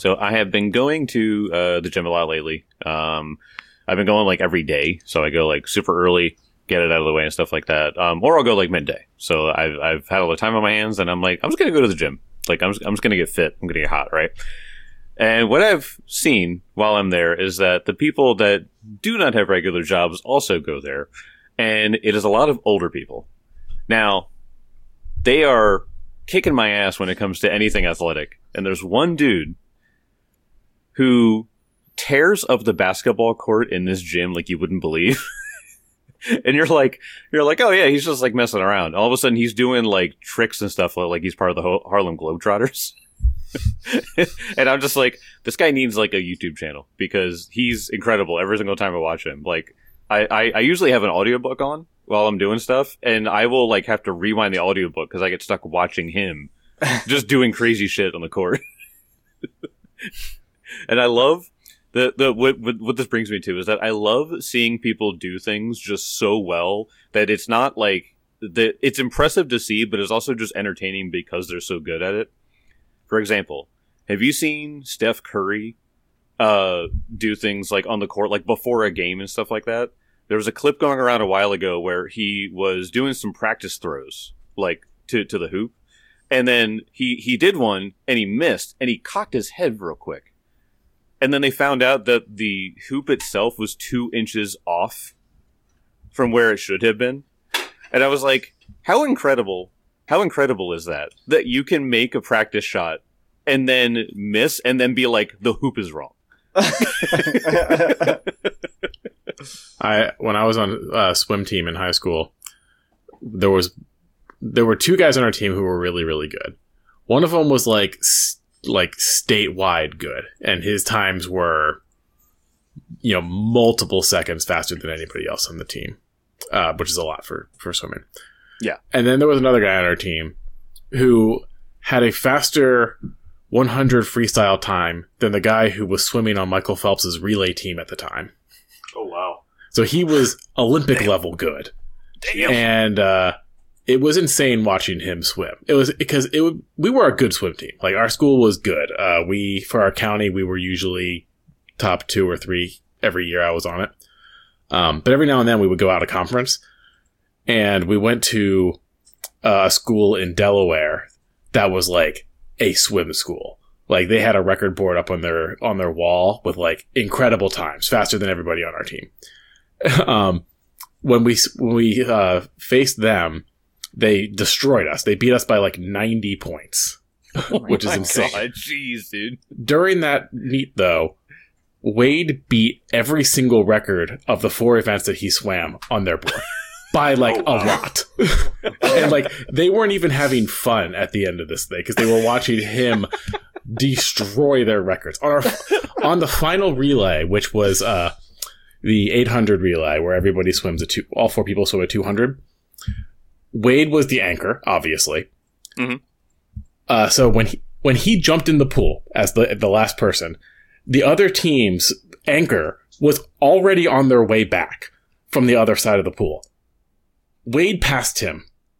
So I have been going to the gym a lot lately. I've been going like every day. So I go like super early, get it out of the way and stuff like that. Or I'll go like midday. So I've had all the time on my hands and I'm like, I'm just going to go to the gym. Like I'm just going to get fit. I'm going to get hot, right? And what I've seen while I'm there is that the people that do not have regular jobs also go there. And it is a lot of older people. Now, they are kicking my ass when it comes to anything athletic. And there's one dude who tears up the basketball court in this gym like you wouldn't believe. And you're like, oh yeah, he's just like messing around. All of a sudden he's doing like tricks and stuff like he's part of the Harlem Globetrotters. And I'm just like, this guy needs like a YouTube channel because he's incredible every single time I watch him. Like, I usually have an audiobook on while I'm doing stuff, and I will like have to rewind the audiobook because I get stuck watching him just doing crazy shit on the court. And I love what this brings me to is that I love seeing people do things just so well that it's not like it's impressive to see, but it's also just entertaining because they're so good at it. For example, have you seen Steph Curry do things like on the court, like before a game and stuff like that? There was a clip going around a while ago where he was doing some practice throws, like to the hoop, and then he did one and he missed and he cocked his head real quick, and then they found out that the hoop itself was 2 inches off from where it should have been, and I was like, how incredible is that you can make a practice shot and then miss and then be like, the hoop is wrong. When I was on a swim team in high school, there were 2 guys on our team who were really, really good. One of them was like statewide good, and his times were, multiple seconds faster than anybody else on the team, which is a lot for swimming. Yeah. And then there was another guy on our team who had a faster 100 freestyle time than the guy who was swimming on Michael Phelps's relay team at the time. Oh, wow. So he was Olympic level good. Damn. And it was insane watching him swim. It was because we were a good swim team. Like, our school was good. For our county, we were usually top 2 or 3 every year I was on it. But every now and then we would go out of conference. And we went to a school in Delaware that was like a swim school. Like, they had a record board up on their wall with like incredible times, faster than everybody on our team. When we faced them, they destroyed us. They beat us by like 90 points, which is insane. God, jeez, dude. During that meet, though, Wade beat every single record of the 4 events that he swam on their board. By like a lot. And like, they weren't even having fun at the end of this thing because they were watching him destroy their records. On the final relay, which was the 800 relay, where everybody swims all 4 people swim at 200. Wade was the anchor, obviously. Mm-hmm. So when he jumped in the pool as the last person, the other team's anchor was already on their way back from the other side of the pool. Wade passed him.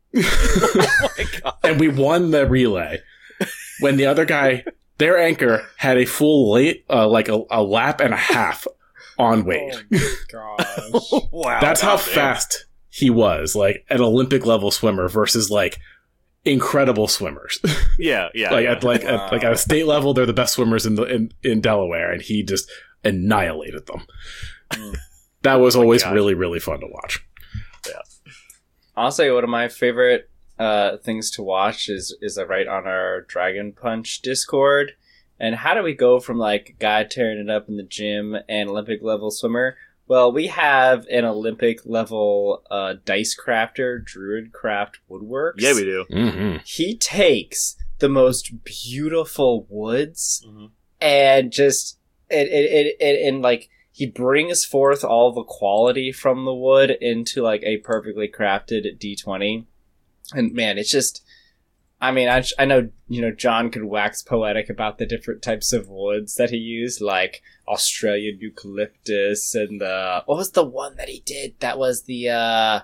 Oh my God. And we won the relay. When the other guy, their anchor, had a full a lap and a half on Wade. Oh, gosh. Wow. That's how fast he was, like an Olympic level swimmer versus like incredible swimmers. Yeah. At a state level, they're the best swimmers in Delaware, and he just annihilated them. That was always really, really fun to watch. Yeah. Honestly, one of my favorite things to watch is right on our Dragon Punch Discord. And how do we go from like a guy tearing it up in the gym and Olympic level swimmer? Well, we have an Olympic level dice crafter, Druidcraft Woodworks. Yeah, we do. Mm-hmm. He takes the most beautiful woods and just and like he brings forth all the quality from the wood into like a perfectly crafted D20. And man, it's just, I mean, I know, John could wax poetic about the different types of woods that he used, like Australian eucalyptus and what was the one that he did? That was it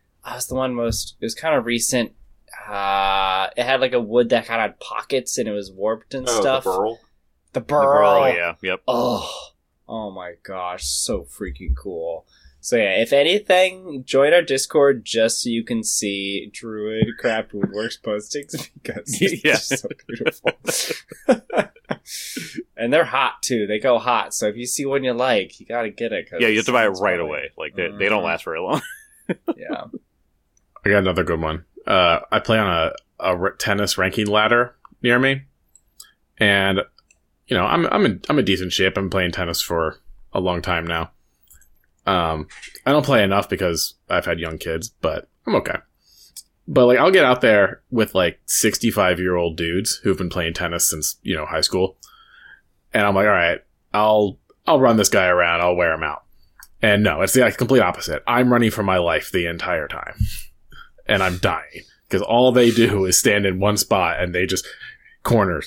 was kind of recent. It had like a wood that kind of had pockets and it was warped and stuff. The burl? The burl. Yeah. Yep. Oh my gosh, so freaking cool. So yeah, if anything, join our Discord just so you can see Druid Craft Woodworks postings because it's just so beautiful. And they're hot too. They go hot. So if you see one you like, you gotta get it. Yeah, you have to buy it right away. Like they don't last very long. Yeah. I got another good one. I play on a tennis ranking ladder near me, and you know I'm in decent shape. I'm playing tennis for a long time now. I don't play enough because I've had young kids, but I'm okay. But like I'll get out there with like 65-year-old dudes who've been playing tennis since, you know, high school. And I'm like, all right, I'll run this guy around, I'll wear him out. And no, it's the complete opposite. I'm running for my life the entire time. And I'm dying. Because all they do is stand in one spot and they just corners.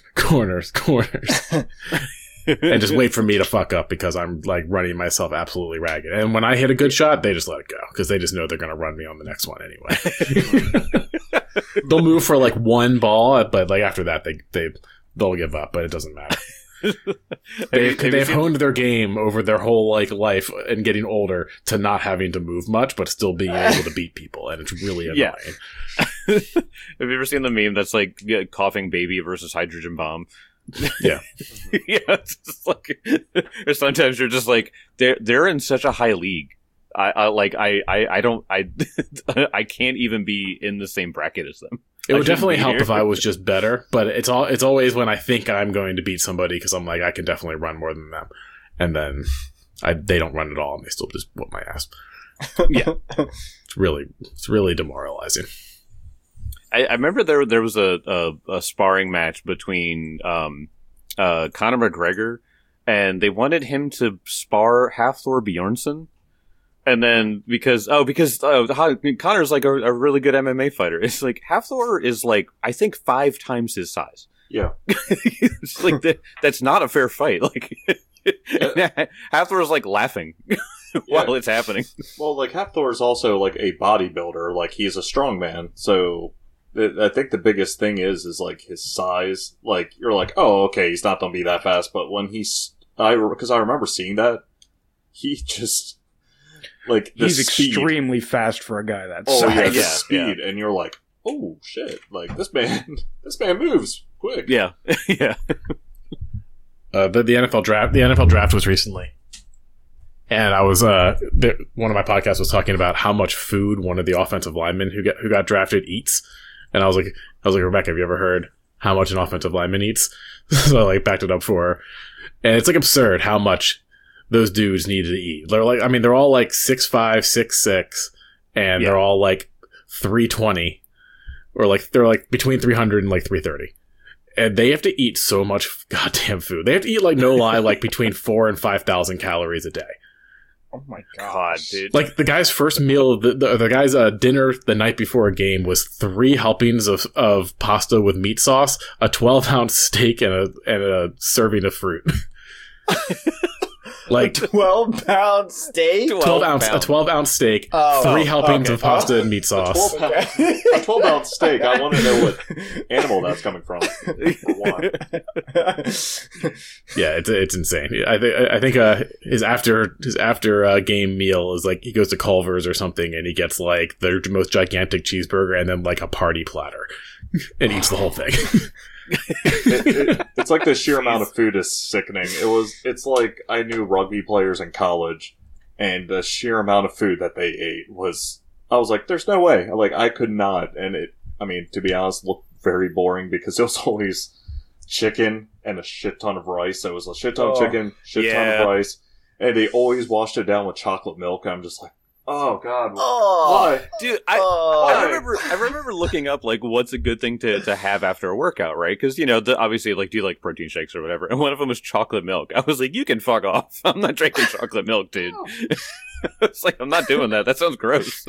And just wait for me to fuck up because I'm like running myself absolutely ragged. And when I hit a good shot, they just let it go because they just know they're going to run me on the next one anyway. They'll move for like one ball, but like after that, they'll give up. But it doesn't matter. They've honed their game over their whole like life and getting older to not having to move much, but still being able to beat people, and it's really annoying. Yeah. Have you ever seen the meme that's like coughing baby versus hydrogen bomb? Yeah. Yeah, it's just like, or sometimes you're just like they're in such a high league. I can't even be in the same bracket as them. It would definitely help if I was just better, but it's always when I think I'm going to beat somebody because I'm like I can definitely run more than them, and then they don't run at all and they still just whoop my ass. Yeah, it's really demoralizing. I remember there was a sparring match between Conor McGregor, and they wanted him to spar Hafthor Bjornsson. And then because Connor's like a really good MMA fighter, it's like Hafthor is like I think 5 times his size. Yeah, it's like that's not a fair fight. Like Hafthor is like laughing while it's happening. Well, like Hafthor is also like a bodybuilder. Like he's a strongman, so I think the biggest thing is like his size. Like you're like, oh, okay, he's not gonna be that fast. But when because I remember seeing that, he just. Like he's extremely fast for a guy that size. Oh yeah, the speed, and you're like, oh shit! Like this man moves quick. Yeah, yeah. The NFL draft was recently, and I was one of my podcasts was talking about how much food one of the offensive linemen who got drafted eats, and I was like, Rebecca, have you ever heard how much an offensive lineman eats? So I like backed it up for her, and it's like absurd how much those dudes needed to eat. They're like, I mean, they're all like 6'5", 6'6", and they're all like 320, or like they're like between 300 and like 330, and they have to eat so much goddamn food. They have to eat like no lie, like between 4,000 and 5,000 calories a day. Oh my God, dude! Like the guy's first meal, the guy's dinner the night before a game was 3 helpings of pasta with meat sauce, a 12-ounce steak, and a serving of fruit. Like 12-pound steak, 12-ounce steak, 3 helpings of pasta and meat sauce. A 12-ounce steak. I want to know what animal that's coming from. For one. Yeah, it's insane. I think his after game meal is like he goes to Culver's or something and he gets like the most gigantic cheeseburger and then like a party platter and eats the whole thing. It's like the sheer amount of food is sickening. It's like I knew rugby players in college, and the sheer amount of food that they ate I was like, there's no way. Like, I could not. And to be honest, looked very boring because it was always chicken and a shit ton of rice. So it was a shit ton of chicken, ton of rice, and they always washed it down with chocolate milk. And I'm just like, oh God! Why, dude? I remember looking up like what's a good thing to have after a workout, right? Because obviously like do you like protein shakes or whatever, and one of them was chocolate milk. I was like, you can fuck off. I'm not drinking chocolate milk, dude. It's like I'm not doing that. That sounds gross.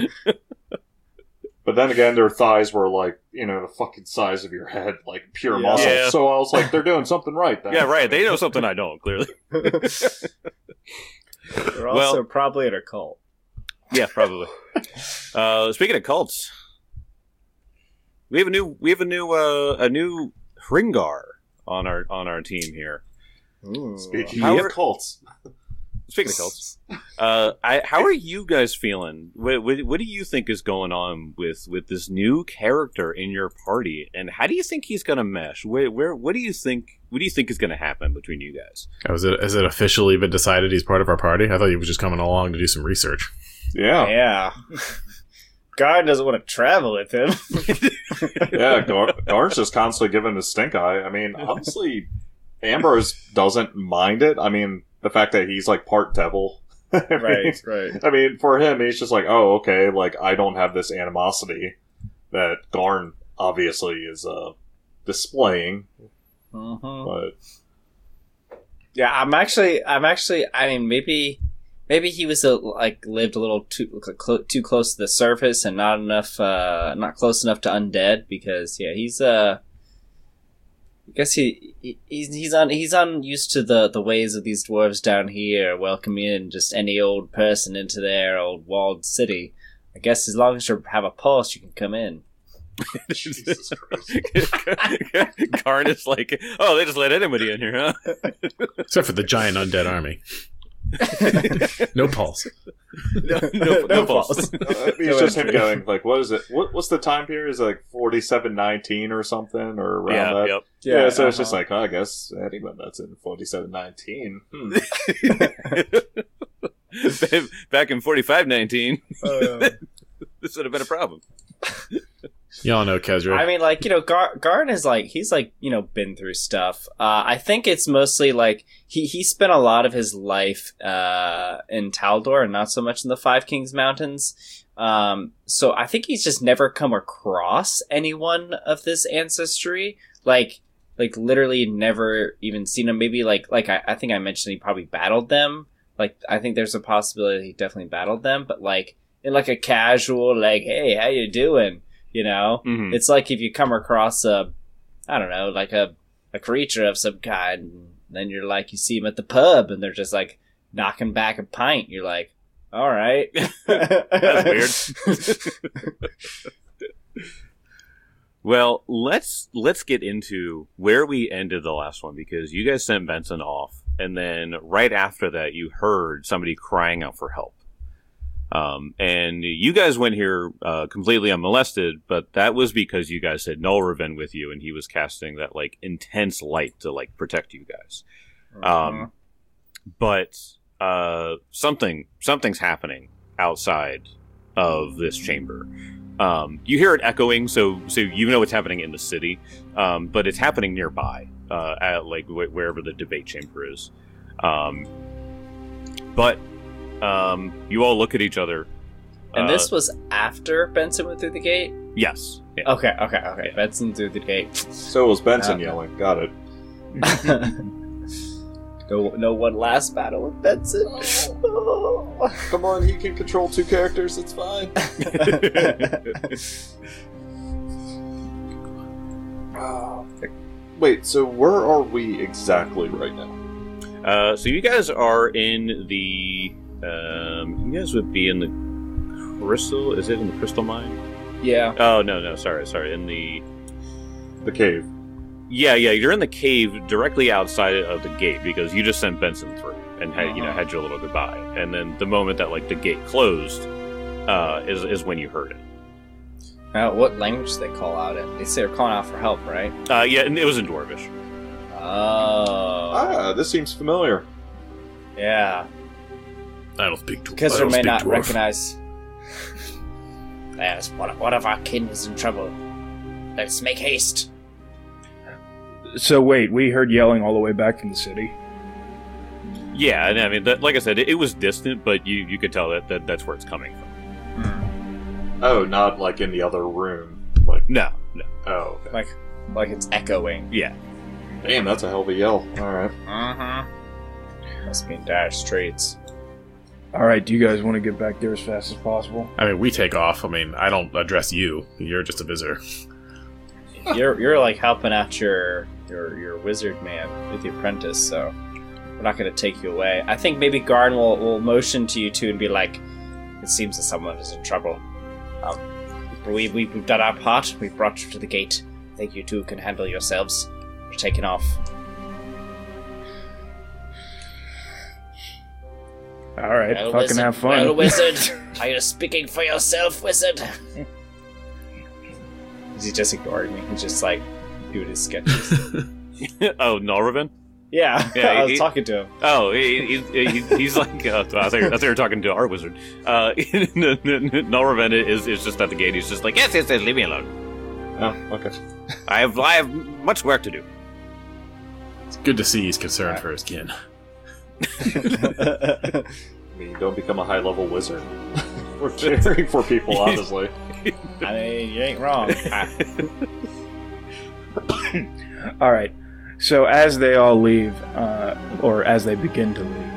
But then again, their thighs were like the fucking size of your head, like pure muscle. Yeah. So I was like, they're doing something right. Then. Yeah, right. They know something I don't. Clearly, they're also probably in a cult. Yeah, probably. Speaking of cults, we have a new Hringar on our team here. Ooh. Speaking How of are- cults, Speaking of cults, how are you guys feeling? What do you think is going on with this new character in your party, and how do you think he's going to mesh? What do you think? What do you think is going to happen between you guys? Has it officially been decided he's part of our party? I thought he was just coming along to do some research. yeah, Yeah. God doesn't want to travel with him. yeah. Garn's just constantly giving the stink eye. I mean, honestly, Ambrose doesn't mind it. I mean, the fact that he's like part devil. Right. I mean, for him, he's just like, oh, okay, like, I don't have this animosity that Garn obviously is displaying. But Yeah, I'm actually. I mean, maybe he was lived a little too close to the surface and not not close enough to undead, because he's I guess he's unused to the ways of these dwarves down here, welcoming in just any old person into their old walled city. I guess as long as you have a pulse, you can come in. Jesus Christ. Karn is like, oh, they just let anybody in here, huh? Except for the giant undead army. No pulse. No pulse. It's just him going, like, what is it? What's the time period? Is it like 4719 or something? Or around that? Yep. Yeah, so it's just like, oh, I guess anyone that's in 4719. Back in 4519, this would have been a problem. Y'all know Kezra. I mean, Garn is he's been through stuff. I think it's mostly he spent a lot of his life in Taldor and not so much in the Five Kings Mountains. So I think he's just never come across anyone of this ancestry. Like literally never even seen them. Maybe I think I mentioned he probably battled them. I think there's a possibility he definitely battled them, but in a casual, hey, how you doing? You know, It's like if you come across a creature of some kind, and then you're you see them at the pub, and they're just knocking back a pint. You're like, all right, that's weird. Well, let's get into where we ended the last one, because you guys sent Benson off, and then right after that, you heard somebody crying out for help. And you guys went here completely unmolested, but that was because you guys had Nullraven with you, and he was casting that intense light to protect you guys. But something's happening outside of this chamber. You hear it echoing, so you know what's happening in the city, but it's happening nearby at wherever the debate chamber is. But you all look at each other. And this was after Benson went through the gate? Yes. Yeah. Okay. Yeah. Benson through the gate. So was Benson yelling. Got it. No one last battle with Benson. Come on, he can control two characters. It's fine. Wait, so where are we exactly right now? So you guys are in the. You guys would be in the crystal. Is it in the crystal mine? Yeah. Oh no! Sorry. In The cave. Yeah. You're in the cave directly outside of the gate, because you just sent Benson through and had had your little goodbye. And then the moment that the gate closed, is when you heard it. What language did they call out in? They say they're calling out for help, right? Yeah, and it was in Dwarvish. Oh. This seems familiar. Yeah. I don't speak to Because they may not recognize. Yes, one of our kin is in trouble. Let's make haste. So wait, we heard yelling all the way back from the city. Yeah, and I mean, like I said, it was distant, but you could tell that that's where it's coming from. Oh, not in the other room. No. Oh, okay. Like it's echoing. Yeah. Damn, that's a hell of a yell. Alright. Must be in dire straits. Alright, do you guys want to get back there as fast as possible? I mean, we take off. I mean, I don't address you. You're just a visitor. You're helping out your wizard man with the apprentice, so we're not going to take you away. I think maybe Garn will motion to you two and be like, it seems that someone is in trouble. We've done our part. We've brought you to the gate. I think you two can handle yourselves. You're taking off. All right, Well, fucking wizard, have fun. Well, wizard, are you speaking for yourself, wizard? He's just ignoring me. He's just like doing his sketches. Oh, Norvin? Yeah, Yeah, I was he- talking to him. Oh, he's like, I thought you were talking to our wizard. Norvin is just at the gate. He's just like, yes, leave me alone. Oh, okay. I have much work to do. It's good to see he's concerned for his kin. I mean, don't become a high-level wizard. We're caring for people, honestly. I mean, you ain't wrong. All right. So as they all leave, or as they begin to leave,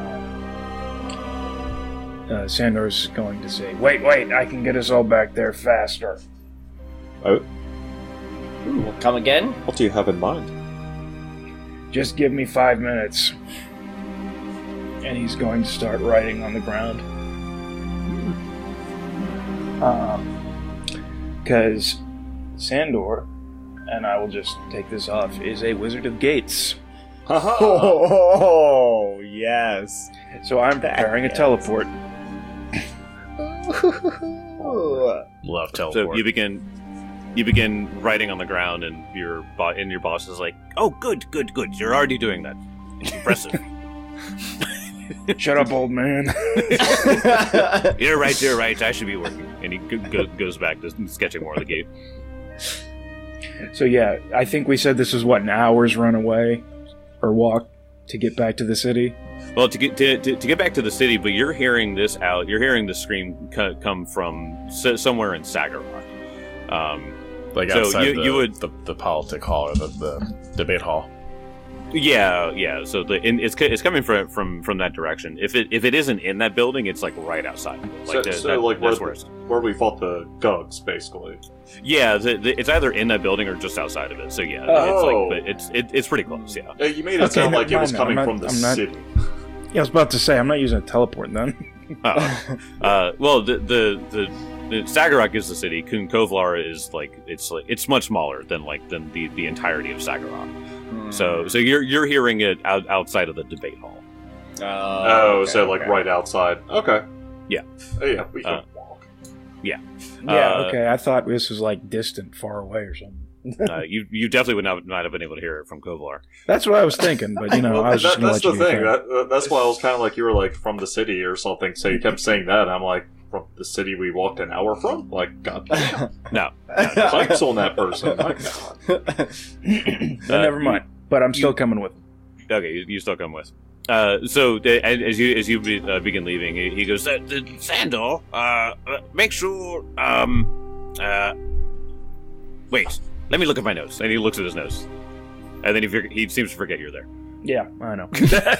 Sandor's going to say, "Wait! I can get us all back there faster." Oh, Come again? what do you have in mind? Just give me 5 minutes. And he's going to start writing on the ground. Because Sandor, and I will just take this off, is a wizard of gates. Haha! Oh, yes. So I'm preparing a teleport. Love So teleport. you begin writing on the ground, and your boss is like, "Oh, good. You're already doing that. Impressive. Shut up, old man. You're right. I should be working." And he goes back to sketching more of the gate. So yeah, I think we said this is what, an hour's run away or walk to get back to the city. Well, to get back to the city, but you're hearing this out. You're hearing the scream come from somewhere in Sagarok. Like so outside you would- the politic hall or the debate hall. Yeah. So it's coming from that direction. If it isn't in that building, it's like right outside. Like Like that's where it's. where we fought the Gugs, basically. Yeah, it's either in that building or just outside of it. So yeah, Oh. it's pretty close. Yeah. You made it sound never like it was mind, coming I'm from not- the I'm not- city. Yeah, I was about to say, I'm not using a teleport then. Well, the Sagarok is the city. Kun Kovlar is like it's much smaller than the entirety of Sagarok. So you're hearing it outside of the debate hall. So like right outside. Okay. Yeah. Oh, yeah, we can walk. Yeah, Uh, okay. I thought this was like distant, far away or something. You definitely would not have been able to hear it from Kovlar. That's what I was thinking, but Well, I was just going that's to the let you thing. do that. That's why I was kind of like you were like from the city or something. So you kept saying that. And I'm like, from the city we walked an hour from. Like, God, No. pipes on that person. My God. Never mind. But I'm still coming with him. Okay, you still come with. So as you begin leaving, he goes, Sandor, make sure. Wait, let me look at my notes. And he looks at his notes, and then he seems to forget you're there. Yeah, I know.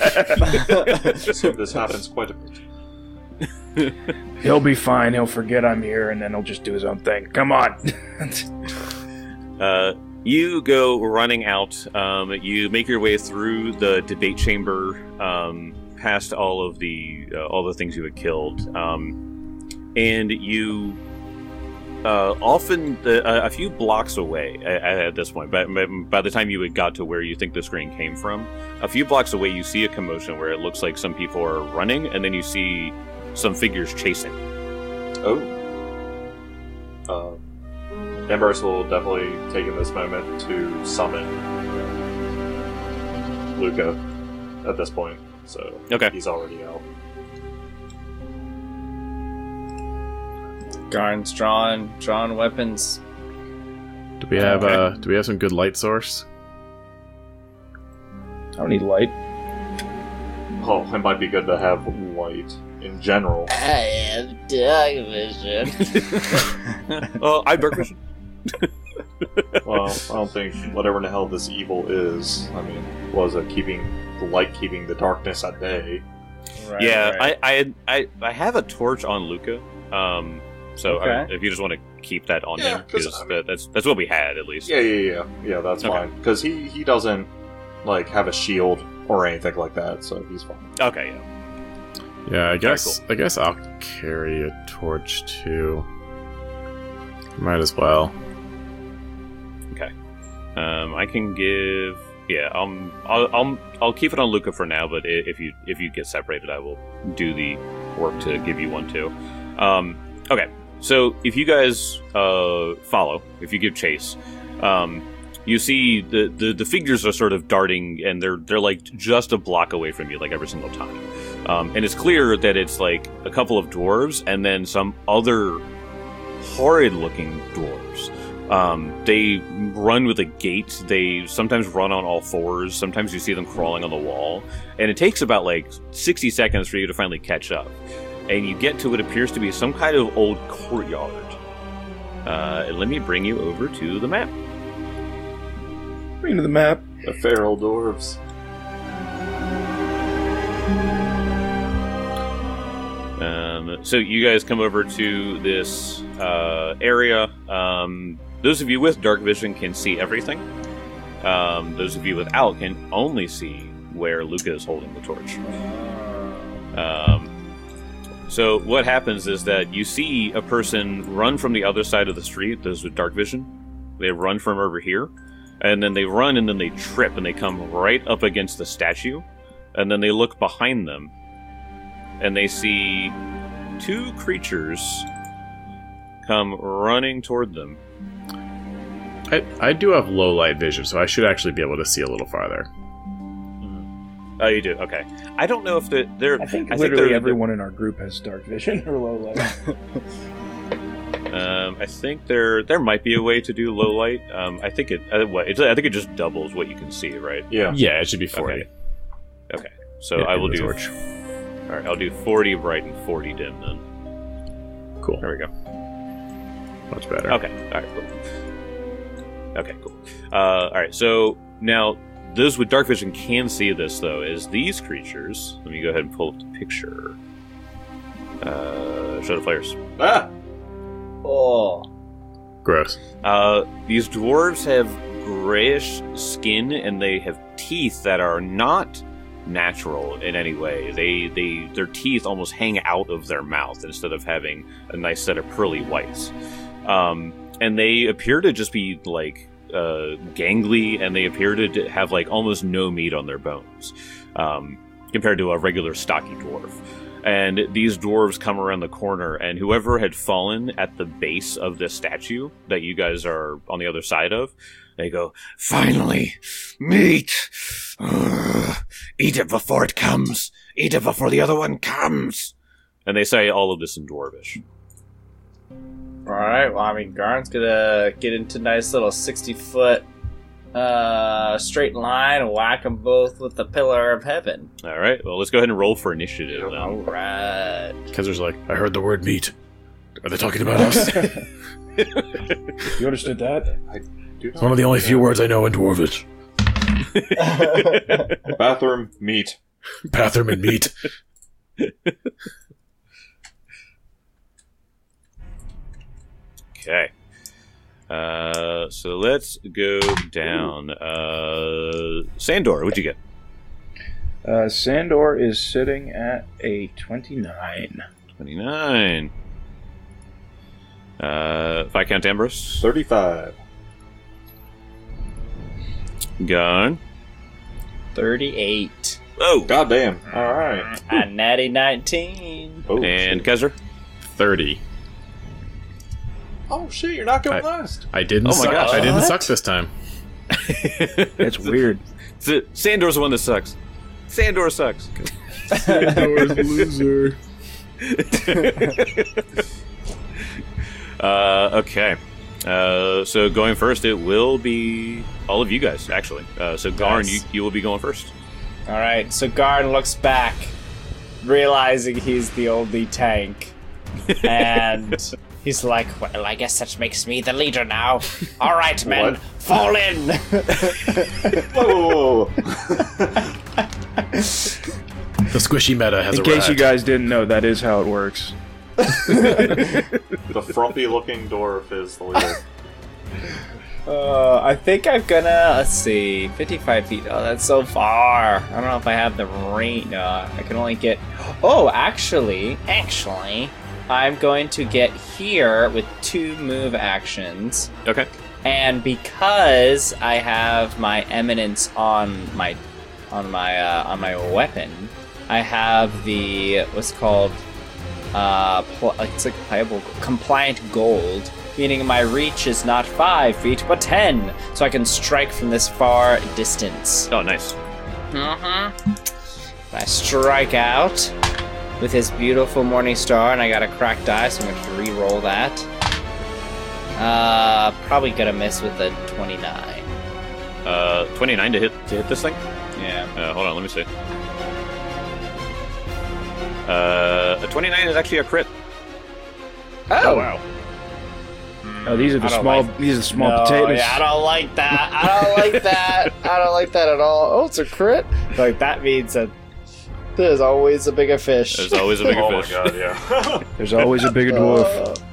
So this happens quite a bit. He'll be fine. He'll forget I'm here, and then he'll just do his own thing. Come on. You go running out. You make your way through the debate chamber, past all the things you had killed, and you often a few blocks away at this point. But by the time you had got to where you think the screen came from, a few blocks away, you see a commotion where it looks like some people are running, and then you see some figures chasing. Oh. Embers will definitely take in this moment to summon Luca at this point. So Okay. he's already out. Garn's drawn weapons. Do we have some good light source? I don't need light. Oh, it might be good to have light in general. I have dark vision. Oh, I dark vision. Well, I don't think whatever the hell this evil is. I mean, was it keeping the light, keeping the darkness at bay? Right, Yeah, right. I have a torch on Luca. So Okay. if you just want to keep that on Yeah, him, 'cause, because that's what we had at least. Yeah. That's Okay. fine because he doesn't like have a shield or anything like that, so he's fine. Okay, yeah. Yeah, I Very guess I'll carry a torch too. Might as well. I can give. Yeah, I'll keep it on Luca for now. But if you get separated, I will do the work to give you one too. Okay, so if you guys follow, if you give chase, you see the figures are sort of darting, and they're like just a block away from you, like every single time. And it's clear that it's like a couple of dwarves and then some other horrid-looking dwarves. They run with a gait. They sometimes run on all fours. Sometimes you see them crawling on the wall. And it takes about like 60 seconds for you to finally catch up. And you get to what appears to be some kind of old courtyard. Let me bring you over to the map. Bring to the map. The feral dwarves. So you guys come over to this area. Those of you with dark vision can see everything. Those of you without can only see where Luca is holding the torch. So what happens is that you see a person run from the other side of the street, those with dark vision. They run from over here, and then they run, and then they trip, and they come right up against the statue, and then they look behind them, and they see two creatures come running toward them. I do have low light vision, so I should actually be able to see a little farther. Oh, you do? Okay. I don't know if they're... I think literally everyone in our group has dark vision or low light. I think there might be a way to do low light. I think it just doubles what you can see, right? Yeah. Yeah, it should be 40. Okay. So Yeah, I will do... torch. All right, I'll do 40 bright and 40 dim then. Cool. There we go. Much better. Okay. All right. Cool. Okay. Cool. All right. So now those with dark vision can see this though. Is these creatures? Let me go ahead and pull up the picture. Show the players. Ah! Oh. Gross. These dwarves have grayish skin and they have teeth that are not natural in any way. Their teeth almost hang out of their mouth instead of having a nice set of pearly whites. And they appear to just be like gangly, and they appear to have like almost no meat on their bones compared to a regular stocky dwarf. And these dwarves come around the corner, and whoever had fallen at the base of this statue that you guys are on the other side of, they go, "Finally, meat! Eat it before it comes! Eat it before the other one comes!" And they say all of this in Dwarvish. Alright, well, I mean, Garn's gonna get into a nice little 60-foot straight line and whack them both with the Pillar of Heaven. Alright, well, let's go ahead and roll for initiative then. Alright. Kezer's like, I heard the word meat. Are they talking about us? You understood that? It's one of the only few words I know in Dwarvish. Bathroom, meat. Bathroom and meat. Okay. So let's go down. Sandor, what'd you get? Sandor is sitting at a 29. 29. Viscount Ambrose? 35. Gun. 38. Oh! Goddamn. Alright. A natty 19. Oh, And shit. Kezer? 30. Oh shit, you're not going last. I didn't Oh my suck. gosh. I didn't What? suck this time. That's weird. Sandor's the one that sucks. Sandor sucks. Sandor's loser. Okay. So going first, it will be all of you guys, actually. So Garn, Nice. you will be going first. Alright, so Garn looks back, realizing he's the only tank. And he's like, well, I guess that makes me the leader now. Alright, men, What? fall in! Whoa, whoa, whoa. The squishy meta has In arrived. case you guys didn't know, that is how it works. The frumpy looking dwarf is the leader. I think I'm gonna, let's see, 55 feet. Oh, that's so far. I don't know if I have the range. No, I can only get... Oh, actually, I'm going to get here with 2 move actions. Okay. And because I have my eminence on my weapon, I have the what's called it's like playable compliant gold, meaning my reach is not 5 feet but 10, so I can strike from this far distance. Oh, nice. I strike out with his beautiful morning star, and I got a cracked die, so I'm going to re-roll that. Probably gonna miss with a 29. 29 to hit this thing. Yeah. Hold on, let me see. A 29 is actually a crit. Oh wow. Oh, these are the small. These are the small potatoes. Yeah, I don't like that. I don't like that. I don't like that at all. Oh, it's a crit. Like that means that there's always a bigger fish. There's always a bigger Oh fish. my god, yeah. There's always a bigger dwarf.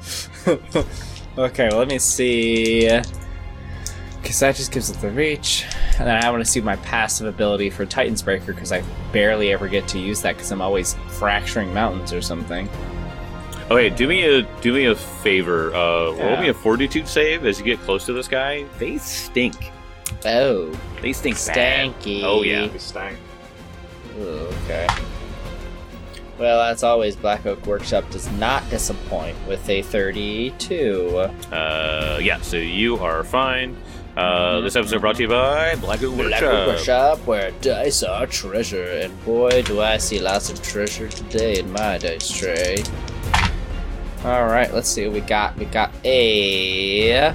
Okay, well, let me see. Because that just gives it the reach. And then I want to see my passive ability for Titan's Breaker, because I barely ever get to use that because I'm always fracturing mountains or something. Okay, do me a favor. Roll Yeah. me a fortitude save as you get close to this guy. They stink. Oh, They stink bad. stanky. Oh yeah. He stank. Ooh, okay. Well, as always, Black Oak Workshop does not disappoint with a 32. Yeah. So you are fine. This episode brought to you by Black Oak Black Oak Workshop. Workshop, where dice are treasure, and boy, do I see lots of treasure today in my dice tray. All right, let's see what we got. We got a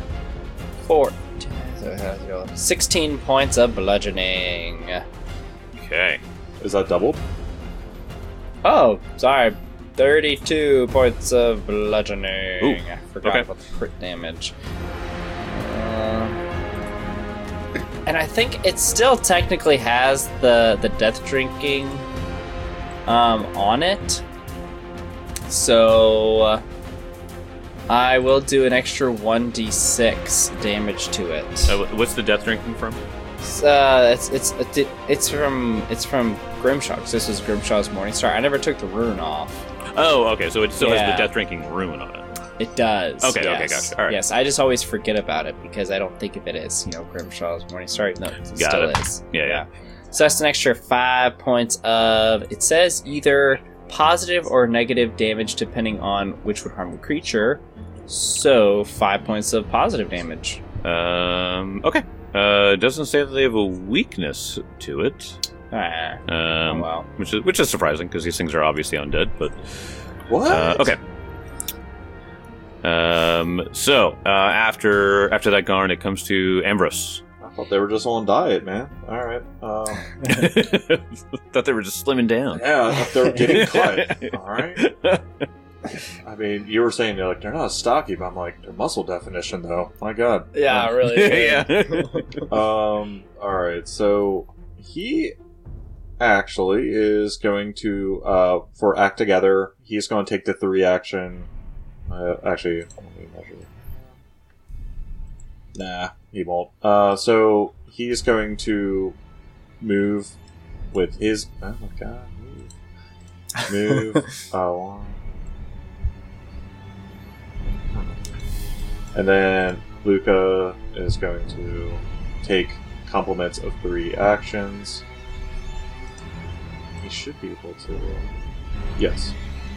16 points of bludgeoning. Okay. Is that doubled? Oh, sorry. 32 points of bludgeoning. Ooh, I forgot okay. about the crit damage. And I think it still technically has the death drinking on it. So I will do an extra 1d6 damage to it. What's the death drinking from? It's from Grimshaw. 'Cause this was Grimshaw's Morningstar. I never took the rune off. Oh, okay. So it still has Yeah. the death drinking rune on it. It does. Okay, okay, yes. gotcha. All right. Yes, I just always forget about it because I don't think of it as, Grimshaw's Morningstar, even though it Got still it. is. Yeah. So that's an extra 5 points of, it says either positive or negative damage depending on which would harm the creature. So 5 points of positive damage. Okay. Doesn't say that they have a weakness to it. Ah, oh well. Which is surprising because these things are obviously undead. But What? okay. So after that Garn, it comes to Ambrose. I thought they were just on diet, man. Alright. Thought they were just slimming down. Yeah, I thought they were getting cut. Alright. I mean, you were saying they're not stocky, but I'm like, their muscle definition, though. My god. Yeah, really. Yeah. Alright, so he actually is going to, for Act Together, he's going to take the 3 action. Actually, let me measure. Nah, he won't. So he's going to move with his. Oh my god, move. And then Luca is going to take compliments of 3 actions. He should be able to. Yes.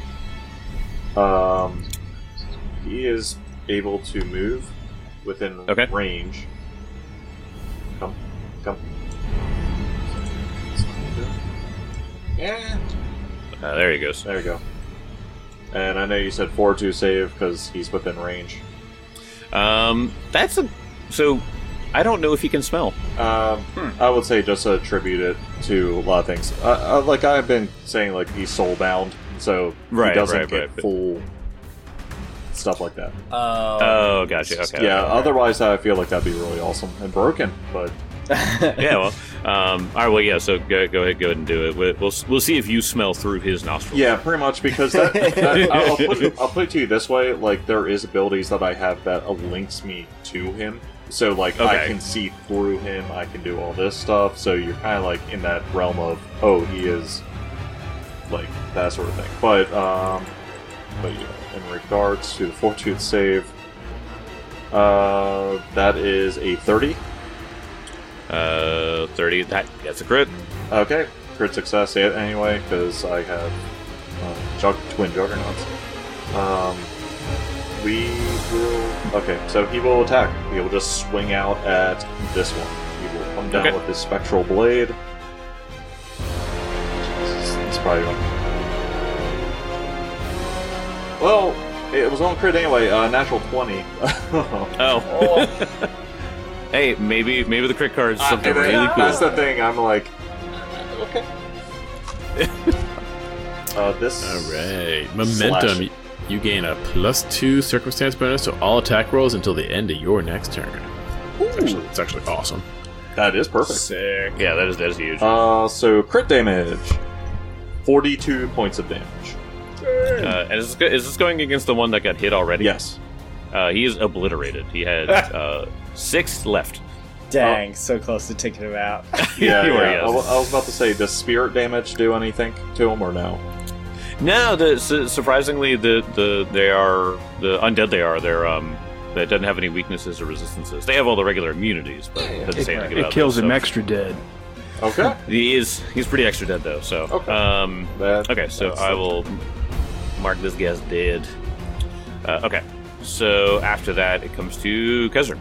He is able to move within range. Come. Yeah. There he goes. There you go. And I know you said 4-2 save because he's within range. So I don't know if he can smell. I would say just attribute it to a lot of things. Like I've been saying, like he's soulbound, so he doesn't get full stuff like that. Oh, gotcha. Okay. Yeah. Okay. Otherwise, I feel like that'd be really awesome and broken, but. Yeah, well, all right, well, yeah. So go ahead and do it. We'll see if you smell through his nostrils. Yeah, pretty much because I'll put it to you this way: like there is abilities that I have that links me to him. So like I can see through him, I can do all this stuff. So you're kind of like in that realm of he is like that sort of thing. But in regards to the fortitude save, That is a 30. 30. That's a crit. Okay, crit success anyway, because I have twin juggernauts. We will. Okay, so he will attack. He will just swing out at this one. He will come down with his spectral blade. Jesus, it's probably. Well, it was on crit anyway. Natural 20. Oh. Hey, maybe the crit card is something really cool. That's the thing. I'm like, okay. This. All right, momentum. Slash. You gain a +2 circumstance bonus to all attack rolls until the end of your next turn. It's actually awesome. That is perfect. Sick. Yeah, that is huge. So crit damage, 42 points of damage. And is this going against the one that got hit already? Yes. He is obliterated. He had 6 left. Dang, so close to taking him out. Yeah, You were, yeah. yes. I was about to say, does spirit damage do anything to him or no? No, surprisingly, the undead they're that doesn't have any weaknesses or resistances. They have all the regular immunities, but it doesn't say anything about It kills those, him so. extra dead. Okay. He's pretty extra dead though. So Okay. okay, so I will mark this guy's dead. Okay, so after that it comes to Kezra.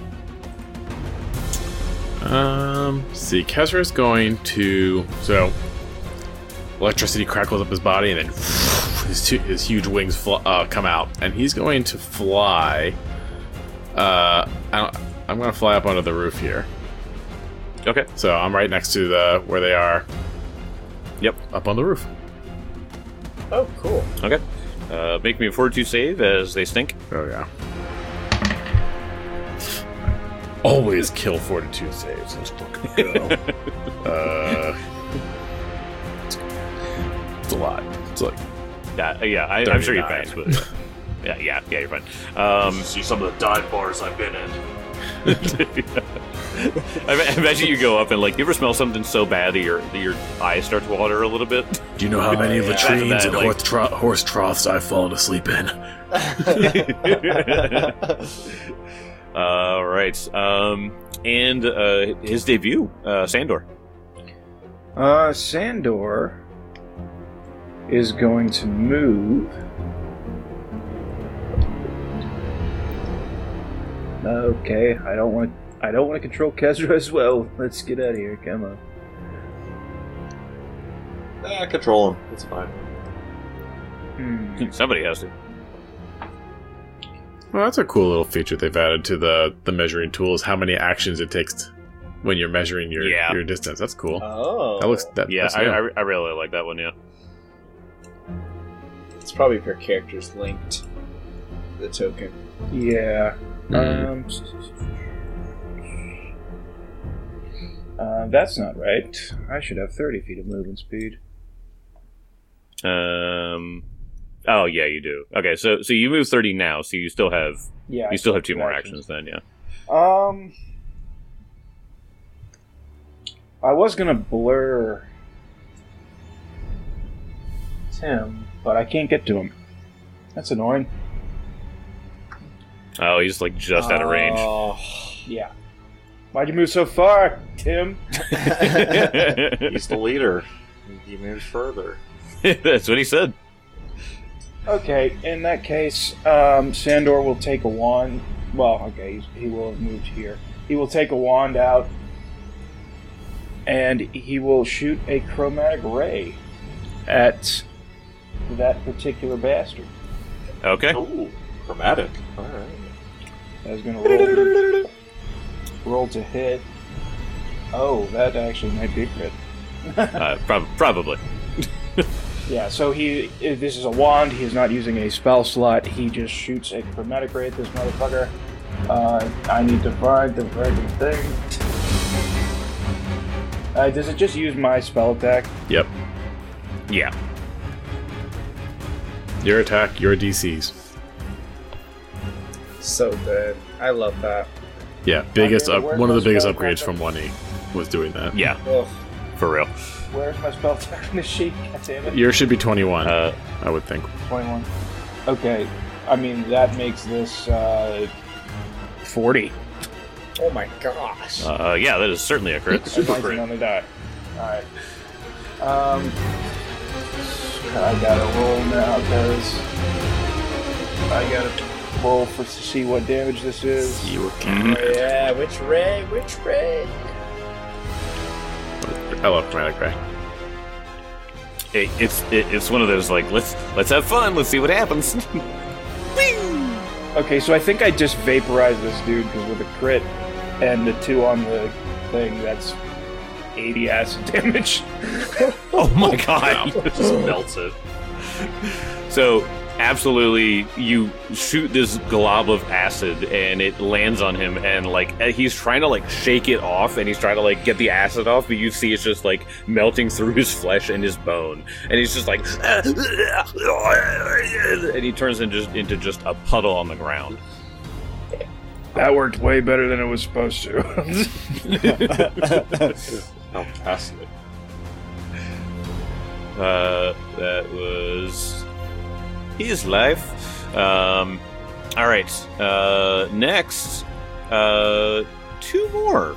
See, Kezra's going to electricity crackles up his body, and then his huge wings come out, and he's going to fly. I'm going to fly up onto the roof here. Okay. So I'm right next to where they are. Yep. Up on the roof. Oh, cool. Okay. Make me a fortitude save as they stink. Oh yeah. Always kill fortitude saves. Let's fucking go. It's a lot. It's like I'm sure you 39. pass, but yeah, you're fine. See some of the dive bars I've been in. I imagine you go up and you ever smell something so bad that your eyes start to water a little bit. Do you know how many latrines and That, horse troughs I've fallen asleep in? All right. And his debut, Sandor. Sandor is going to move. Okay, I don't want to control Kezra as well. Let's get out of here. Come on. Control him. It's fine. Somebody has to. Well, that's a cool little feature they've added to the measuring tool, is how many actions it takes when you're measuring your distance. That's cool. Oh. That looks Yeah, that's new. I really like that one. Yeah. It's probably if your character's linked the token. Yeah. That's not right. I should have 30 feet of movement speed. Oh yeah, you do. Okay, so you move 30 now, so you still have Yeah. 2 more actions then. Yeah. I was gonna blur Tim, but I can't get to him. That's annoying. Oh, he's just out of range. Oh. Yeah. Why'd you move so far, Tim? He's the leader. He moves further. That's what he said. Okay, in that case, Sandor will take a wand. Well, okay, he will have moved here. He will take a wand out, and he will shoot a chromatic ray at that particular bastard. Okay. Ooh, chromatic. Alright. That's going to roll to hit. Oh, that actually might be a crit. Probably. Yeah, so this is a wand. He is not using a spell slot. He just shoots a chromatic ray at this motherfucker. I need to find the freaking thing. Does it just use my spell attack? Yep. Yeah. Your attack, your DCs. So good. I love that. Yeah, biggest Okay, where's one of the my biggest spell upgrades attack? from 1E was doing that. Yeah. Ugh. For real. Where's my spell attack on the sheet? God damn it. Yours should be 21, I would think. 21. Okay, I mean, that makes this 40. Oh my gosh. Yeah, that is certainly a crit. Super Nice crit. on the die. Alright. I gotta roll now, because I gotta roll to see what damage this is. You can. Oh, yeah, which ray? I love Chromatic Ray. It's one of those like let's have fun, let's see what happens. Okay, so I think I just vaporized this dude, because with a crit and the 2 on the thing, that's 80 acid damage. Oh my god! Just melts it. So absolutely, you shoot this glob of acid, and it lands on him, and like he's trying to like shake it off, and he's trying to like get the acid off, but you see it's just like melting through his flesh and his bone, and he's just like, and he turns into just a puddle on the ground. That worked way better than it was supposed to. Fantastic. That was his life. All right. Next, two more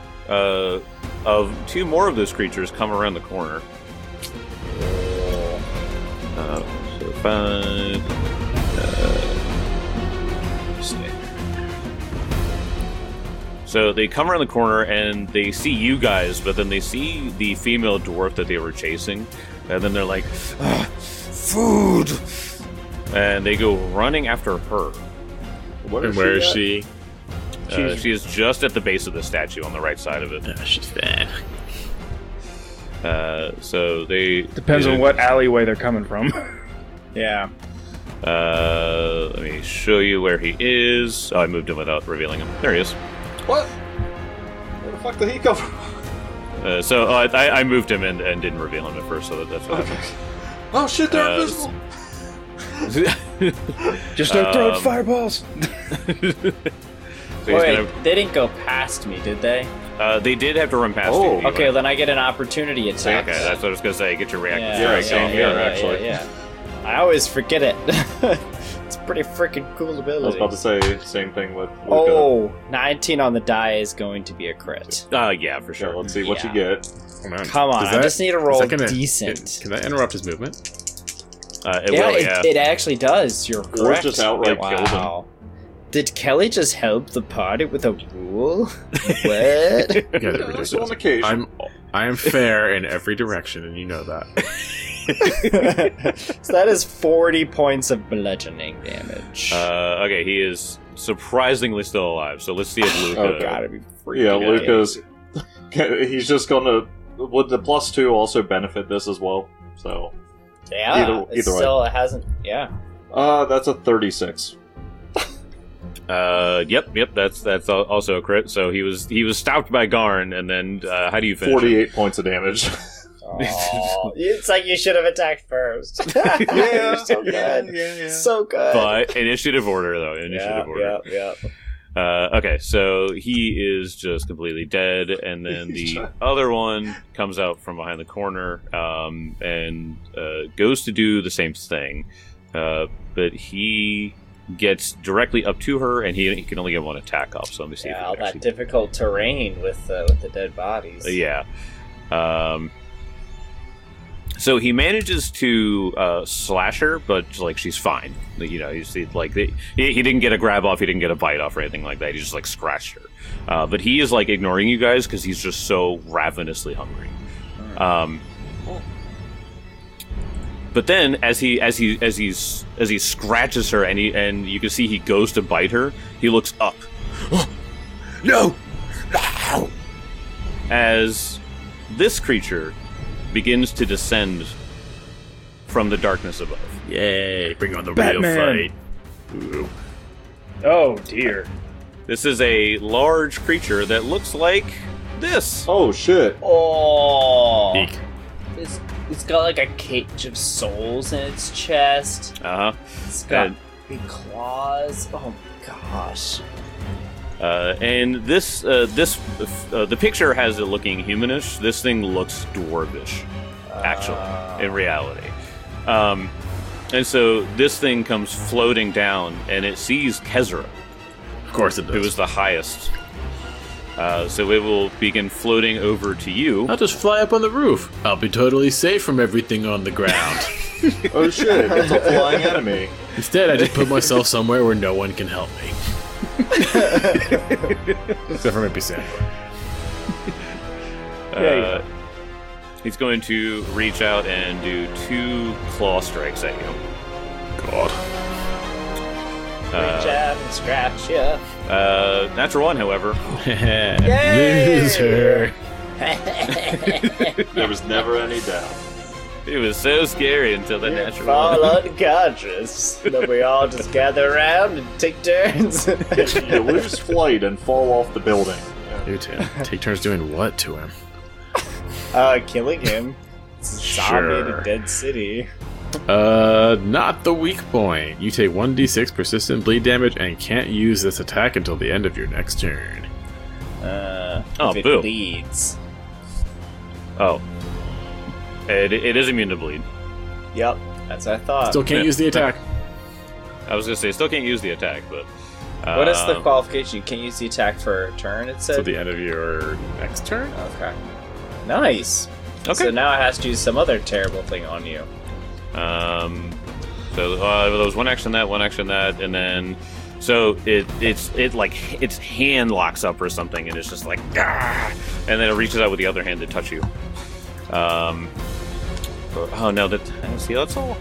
of those creatures come around the corner. So 5. So they come around the corner and they see you guys, but then they see the female dwarf that they were chasing, and then they're like, "Food!" And they go running after her. And where is she? She is just at the base of the statue on the right side of it. She's bad. So they Depends on what alleyway they're coming from. Yeah. Let me show you where he is. Oh, I moved him without revealing him. There he is. What? Where the fuck did he come from? So I moved him and didn't reveal him at first, so that's what happened. Oh shit, they're invisible! Just don't throw fireballs. So he's Wait, gonna, they didn't go past me, did they? they did have to run past Oh. you. anyway. Okay, then I get an opportunity attack. Okay, that's what I was gonna say. Get your reaction. Yeah, same here, actually. Yeah. I always forget it. It's a pretty freaking cool ability. I was about to say same thing with Luca. Oh, 19 on the die is going to be a crit. Yeah, for So sure. let's see what you get. Come on, I just need to roll decent. Can that interrupt his movement? It will, yeah. It actually does. You're Or correct. just outright killed him. Wow. Did Kelly just help the party with a rule? What? Yeah, they're Just ridiculous. on occasion. I am fair in every direction, and you know that. So that is 40 points of bludgeoning damage. Okay, he is surprisingly still alive. So let's see if Luca. Okay. Gotta be freaking Yeah, good. Luca's. He's just gonna. Would the +2 also benefit this as well? So. Yeah, Either way. still it hasn't. Yeah. That's a 36. Yep. That's also a crit. So he was stopped by Garn, and then how do you finish? 48 points of damage. Oh, it's like you should have attacked first. So good. yeah. So good. But initiative order, though. Initiative order. Yeah. Okay, so he is just completely dead, and then the other one comes out from behind the corner and goes to do the same thing, but he gets directly up to her, and he can only get one attack off. So let me see. Yeah, if all he that actually, difficult terrain with the dead bodies. yeah. So he manages to slash her, but like she's fine. You know, you see, like he didn't get a grab off, he didn't get a bite off or anything like that. He just like scratched her. But he is like ignoring you guys because he's just so ravenously hungry. But then as he scratches her and you can see he goes to bite her, he looks up. No! As this creature begins to descend from the darkness above. Yay! Bring on the Batman. real fight. Ooh. Oh dear. This is a large creature that looks like this. Oh shit. Oh, Eek. it's got like a cage of souls in its chest. Uh-huh. It's got And- big claws. Oh gosh. And the picture has it looking humanish. This thing looks dwarvish, actually, in reality. And so this thing comes floating down, and it sees Kezra. Of course it does. who is the highest. So it will begin floating over to you. I'll just fly up on the roof. I'll be totally safe from everything on the ground. Oh shit, it's a flying enemy. Instead, I just put myself somewhere where no one can help me. Except for maybe Sandor. He's going to reach out and do 2 claw strikes at you. God. Reach out and scratch ya. Natural 1, however. Loser. There was never any doubt. It was so scary until the natural Fall 1. unconscious. Then we all just gather around and take turns. You lose flight and fall off the building. You two. Take turns doing what to him? Killing him. Zombie in Sure. a dead city. Not the weak point. You take 1d6 persistent bleed damage and can't use this attack until the end of your next turn. Oh, if it boo. bleeds. Oh. It is immune to bleed. Yep, that's what I thought. Still can't use the attack. I was going to say, still can't use the attack, but... What is the qualification? You can't use the attack for a turn, it said? Till the end of your next turn? Okay. Nice. Okay. So now it has to use some other terrible thing on you. So there was one action that, and then... So its hand locks up or something, and it's just like, ah! And then it reaches out with the other hand to touch you. Oh no, see, that's all.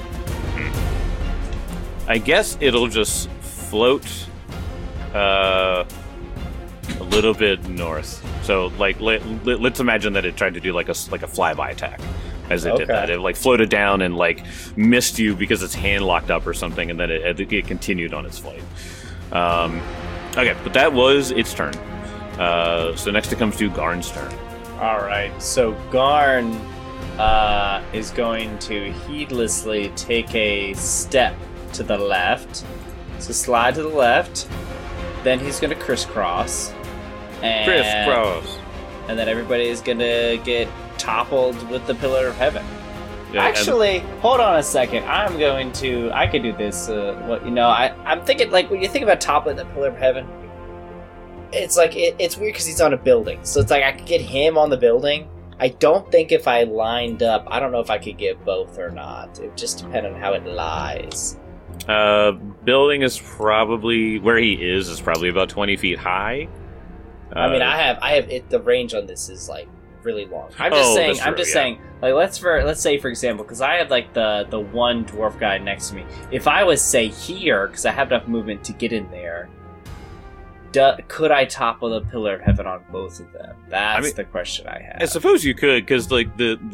I guess it'll just float a little bit north. So like let's imagine that it tried to do like a flyby attack as it did that. It like floated down and like missed you because its hand locked up or something, and then it continued on its flight. Okay, but that was its turn. So next it comes to Garn's turn. Alright, so Garn is going to heedlessly take a step to the left. So slide to the left. Then he's going to crisscross. And, Crisscross. And then everybody is going to get toppled with the Pillar of Heaven. Yeah, Actually, hold on a second. I could do this. I'm thinking, like, when you think about toppling the Pillar of Heaven, it's like, it's weird because he's on a building. So it's like, I could get him on the building. I don't think if I lined up, I don't know if I could get both or not. It would just depend on how it lies. Building is probably, where he is probably about 20 feet high. I mean, I have it. The range on this is like really long. I'm just saying. Like, let's say, for example, because I have like the one dwarf guy next to me. If I was say here, because I have enough movement to get in there, could I topple the Pillar of Heaven on both of them? That's the question I have. I suppose you could, because like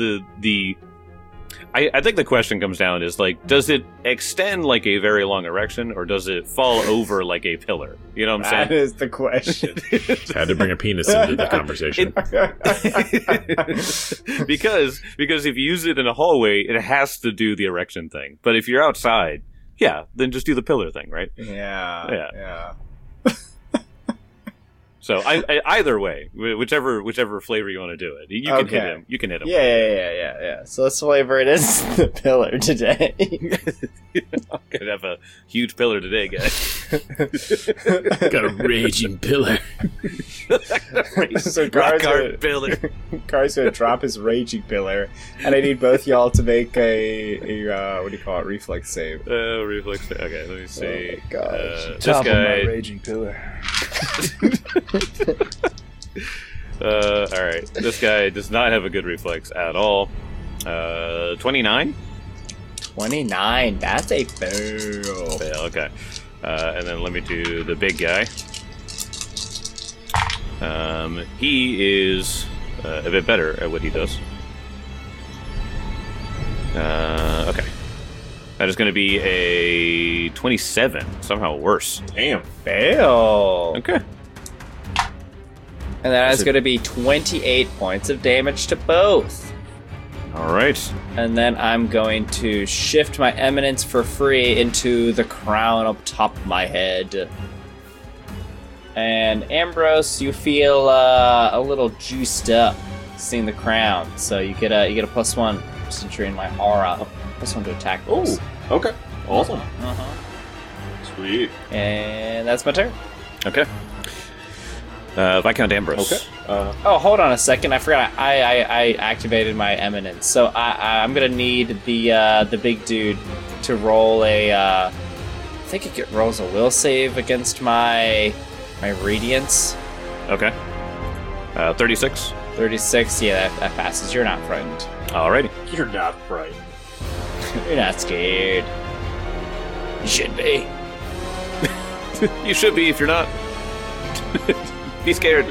I think the question comes down is like, does it extend like a very long erection, or does it fall over like a pillar? You know what I'm That is the question. Had to bring a penis into the conversation. because if you use it in a hallway, it has to do the erection thing. But if you're outside, then just do the pillar thing, right? Yeah. So either way, whichever flavor you want to do it, you can hit him. You can hit him. Yeah. So let's flavor it as the pillar today. I'm gonna have a huge pillar today, guys. Got a raging pillar. So Rock hard pillar. Car's gonna drop his raging pillar, and I need both y'all to make a what do you call it? Reflex save. Reflex. Okay, let me see. Oh my gosh. This Top of my guy. raging pillar. Alright. This guy does not have a good reflex at all. 29? 29. That's a fail. Fail, okay. And then let me do the big guy. He is a bit better at what he does. Okay. That is going to be a 27. Somehow worse. Damn. Fail. Okay. And that is going to be 28 points of damage to both. Alright. And then I'm going to shift my eminence for free into the crown up top of my head. And Ambrose, you feel a little juiced up seeing the crown. So you get a +1 since you're in my aura. +1 to attack rolls. Okay. Awesome. Uh-huh. Sweet. And that's my turn. Okay. Viscount Ambrose. Okay. Oh, hold on a second. I forgot. I activated my eminence, so I'm gonna need the big dude to roll a. I think it rolls a will save against my radiance. Okay. 36. 36. Yeah, that passes. You're not frightened. Alrighty. You're not frightened. You're not scared. You should be. You should be if you're not. Be scared.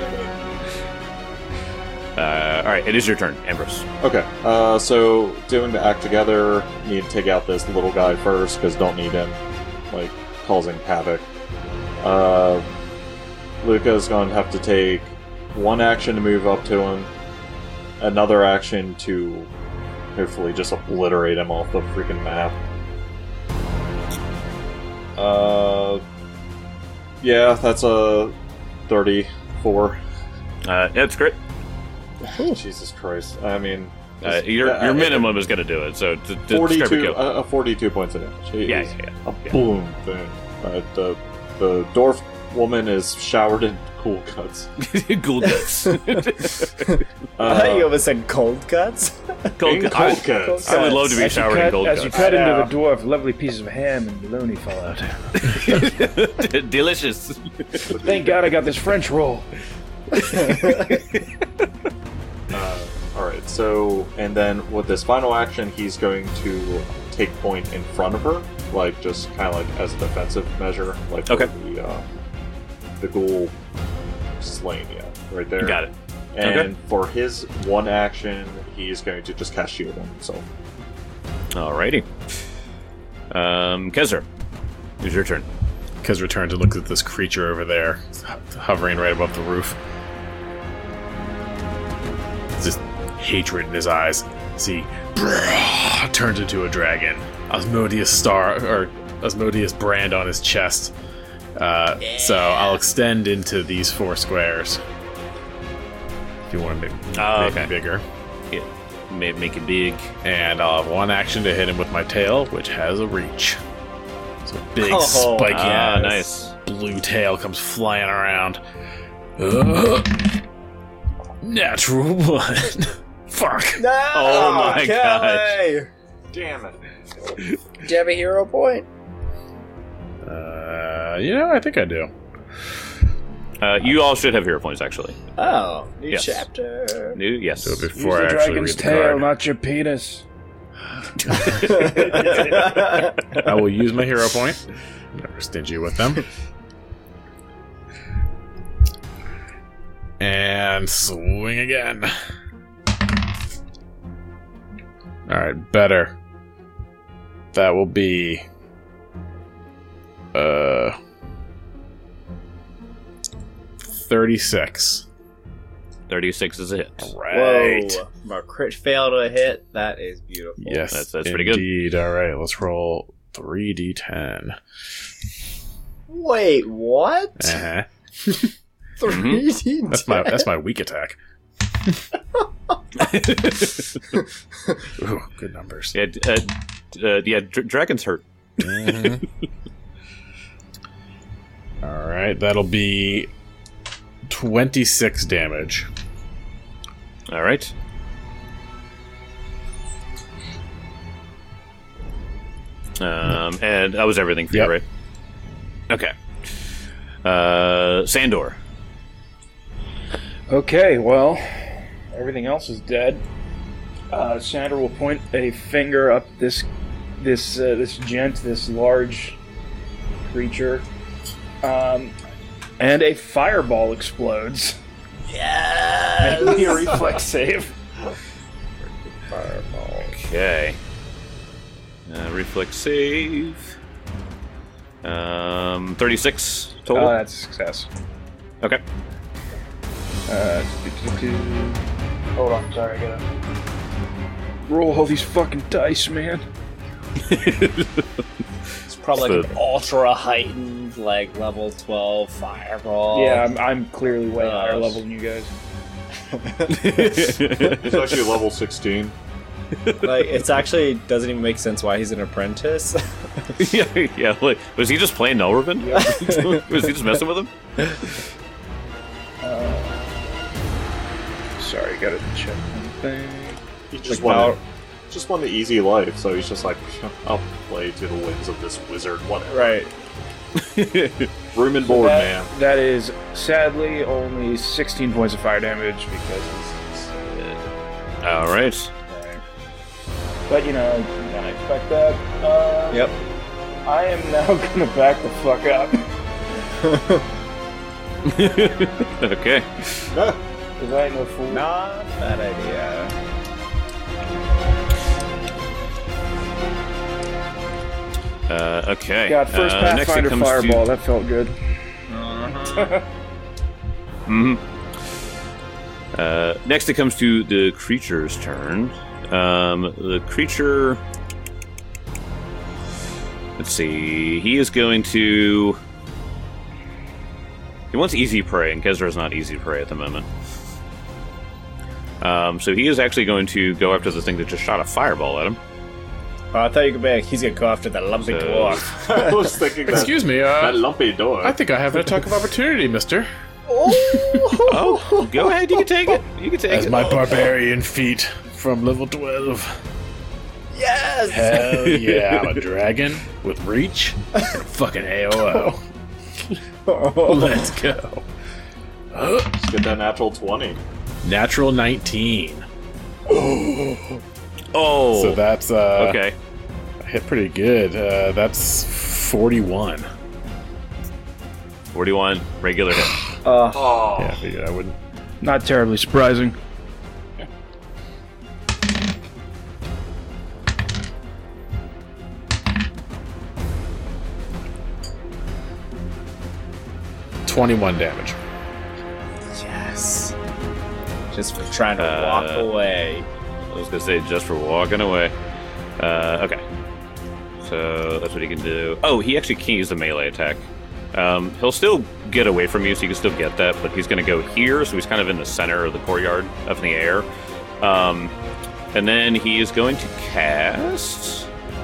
Alright, it is your turn, Ambrose. Okay, so doing the act together, need to take out this little guy first, because don't need him, like, causing havoc. Luca's going to have to take one action to move up to him, another action to hopefully just obliterate him off the freaking map. Yeah, that's a 34. That's great. Jesus Christ. I mean... Your minimum is going to do it, so to 42, 42 points of damage. Yeah. A boom thing. The dwarf woman is showered in cool cuts. Cool guts. I thought you almost said cold cuts. Cold cuts. I would love to be showered in cold As you guts. cut into the dwarf, lovely pieces of ham and bologna fall out. Delicious. But thank God I got this French roll. Alright, so, and then with this final action, he's going to take point in front of her, like, just kind of like as a defensive measure, like Okay. the ghoul slain, right there. Got it. And for his one action, he's going to just cast shield on himself. Alrighty. Kezra, it's your turn. Kez returns and looks at this creature over there, hovering right above the roof. Just hatred in his eyes. See, turns into a dragon. Asmodeus brand on his chest. So I'll extend into these 4 squares. If you want to make it bigger. Yeah. Make it big. And I'll have one action to hit him with my tail, which has a reach. So big spiky nice. blue tail comes flying around. Natural one. Fuck. No! Oh my gosh. Damn it. Do you have a hero point? I think I do. You all should have hero points, actually. Oh, new Yes. chapter. Yes. So Use before the I actually read dragon's the tail, card, not your penis. I will use my hero point. Never stingy with them. And swing again. Alright, better. That will be 36. 36 is a hit. Right. Whoa. My crit fail to hit. That is beautiful. Yes, That's pretty good. Indeed. Alright, let's roll 3d10. Wait, what? Uh-huh. 3D. That's my weak attack. Ooh, good numbers. Yeah, dragons hurt. Alright, that'll be 26 damage. All right. And that was everything for Yep. you, right? Okay. Sandor. Okay, well, everything else is dead. Sandra will point a finger up this large creature, and a fireball explodes. Yes! Make me a reflex save. Fireball. Okay. Reflex save. 36 total. That's a success. Okay. Hold on, sorry, I gotta roll all these fucking dice, man. It's probably like an ultra heightened, like level 12 fireball. Yeah, I'm clearly way higher Gosh. level than you guys. He's actually level 16. Like, it's actually doesn't even make sense why he's an apprentice. yeah. Like, was he just playing Nelraven? Was he just messing with him? Sorry, gotta check one thing. He just Like, won the easy life, so he's just like, I'll play to the whims of this wizard, whatever. Right. Room and board, man. That is sadly only 16 points of fire damage because he's All right. right. But you know, you gotta expect that. Yep. I am now gonna back the fuck up Okay. Ah, because I ain't no fool. Not bad idea. Okay. God, first next it Pathfinder comes fireball. That felt good. Next, it comes to the creature's turn. The creature. Let's see. He is going to. He wants easy prey, and Kezra's not easy prey at the moment. So he is actually going to go after the thing that just shot a fireball at him. Oh, I thought you could be like, he's gonna go after the lumpy So- dwarf. I was thinking that, Excuse me, that lumpy door. I think I have an attack of opportunity, mister. Oh, go ahead. You can take it. You can take As it. my barbarian feat from level 12. Yes! Hell yeah, I'm a dragon with reach. Fucking AOO. Let's go. Just get that natural 20. Natural 19. Oh. So that's Okay. hit pretty good. That's 41. 41 regular hit. Oh. Yeah, I figured I wouldn't. Not terribly surprising. $21 damage. Yes. Just for trying to Uh, walk away. I was gonna say just for walking away. Okay. So that's what he can do. Oh, he actually can't use the melee attack. He'll still get away from you, so you can still get that, but he's gonna go here, so he's kind of in the center of the courtyard, up in the air. And then he is going to cast.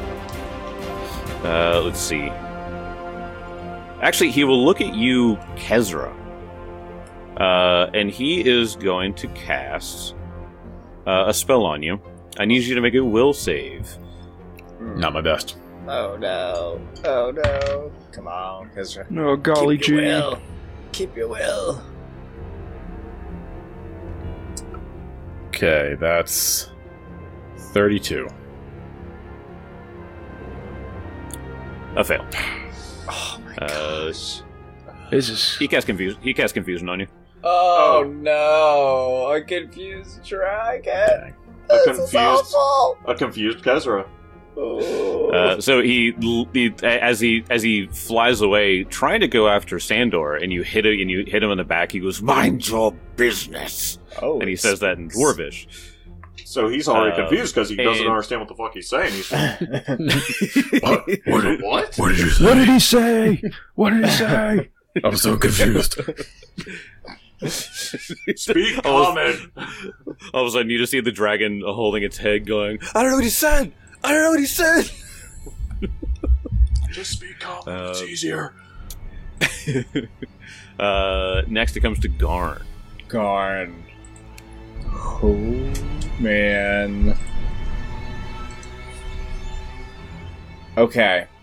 Let's see. Actually, he will look at you, Kezra. And he is going to cast a spell on you. I need you to make a will save. Not my best. Oh no. Oh no. Come on, Kezra. Oh, golly Keep your gee. will. Keep your will. Okay, that's 32. A fail. Oh my gosh. This is He casts confusion on you. Oh no. A confused dragon. This is awful. A confused Kezra. So he as he flies away, trying to go after Sandor, and you hit him in the back. He goes, "Mind your business," Oh, and he says that in Dwarvish. So he's already confused because he doesn't and- understand what the fuck he's saying. He's What? What did you say? What did he say? What did he say? I'm so confused. speak common. All of a sudden, you just see the dragon holding its head, going, "I don't know what he said. I don't know what he said." Just speak common. It's easier. Next, it comes to Garn. Garn. Oh man. Okay.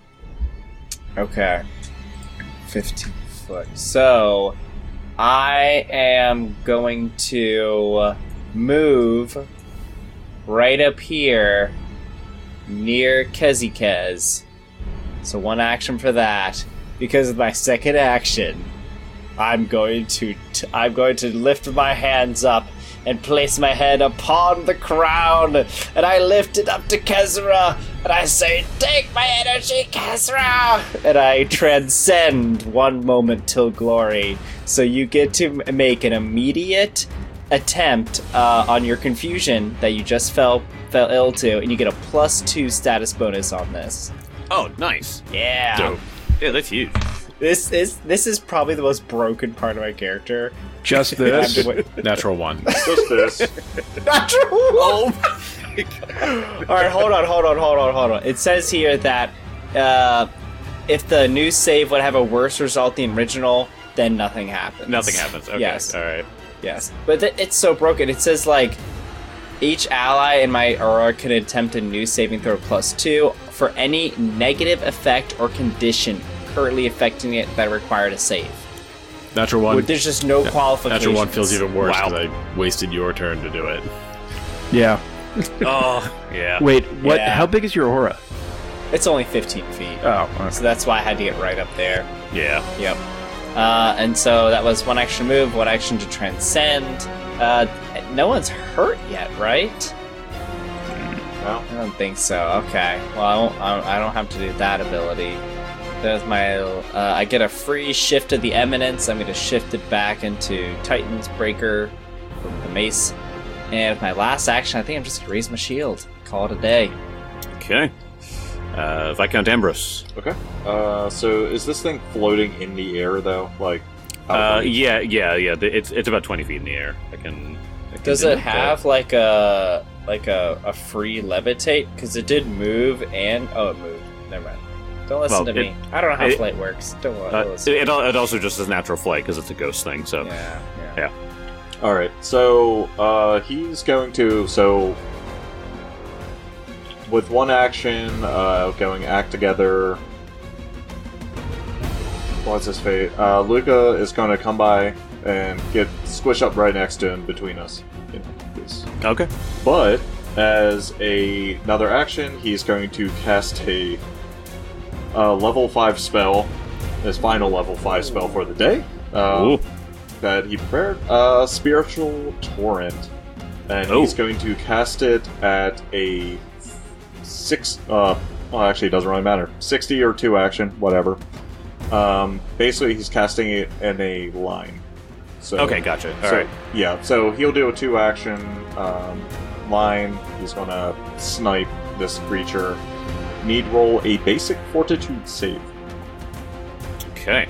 15 foot. So I am going to move right up here near Kezikez. So one action for that. Because of my second action, I'm going to lift my hands up and place my head upon the crown, and I lift it up to Kezra, and I say, "Take my energy, Kezra!" And I transcend one moment till glory. So you get to make an immediate attempt on your confusion that you just fell ill to, and you get a +2 status bonus on this. Oh, nice. Yeah. Dope. Yeah, that's huge. This is probably the most broken part of my character. Just this. Natural 1. Just this. Not true. All right, hold on. It says here that if the new save would have a worse result than the original, then nothing happens. Nothing happens. Okay. Yes. All right. Yes. But it's so broken. It says, like, each ally in my aura can attempt a new saving throw +2 for any negative effect or condition currently affecting it that required a save. Natural one. There's just no qualifications. Natural one feels even worse Wow. because I wasted your turn to do it. Yeah. Oh, yeah. Wait, what? Yeah. How big is your aura? It's only 15 feet. Oh, okay. So that's why I had to get right up there. Yeah. Yep. And so that was one action move, one action to transcend. No one's hurt yet, right? No. I don't think so. Okay. Well, I don't have to do that ability. There's my. I get a free shift of the eminence. I'm going to shift it back into Titan's Breaker from the mace. And with my last action, I think I'm just going to raise my shield. Call it a day. Okay. Viscount Ambrose. Okay. So is this thing floating in the air though? Like? out of reach? Yeah. It's about 20 feet in the air. I can Does do it that. have like a free levitate? Because it did move and it moved. Never mind. Don't listen Well, to me. I don't know how it- flight works. Don't listen. It also just has natural flight because it's a ghost thing. So Yeah. All right. So he's going to with one action, going act together. What's his fate? Luca is going to come by and get squish up right next to him between us. You know, this. Okay. But as another action, he's going to cast a level 5 spell, his final level 5 spell for the day. Ooh. That he prepared, Spiritual Torrent, and he's going to cast it at a 6. Well, actually, it doesn't really matter. 60 or 2 action, whatever. Basically, he's casting it in a line. So, Okay, gotcha. All right. Yeah, so he'll do a 2 action line. He's gonna snipe this creature. Need roll a basic fortitude save. Okay.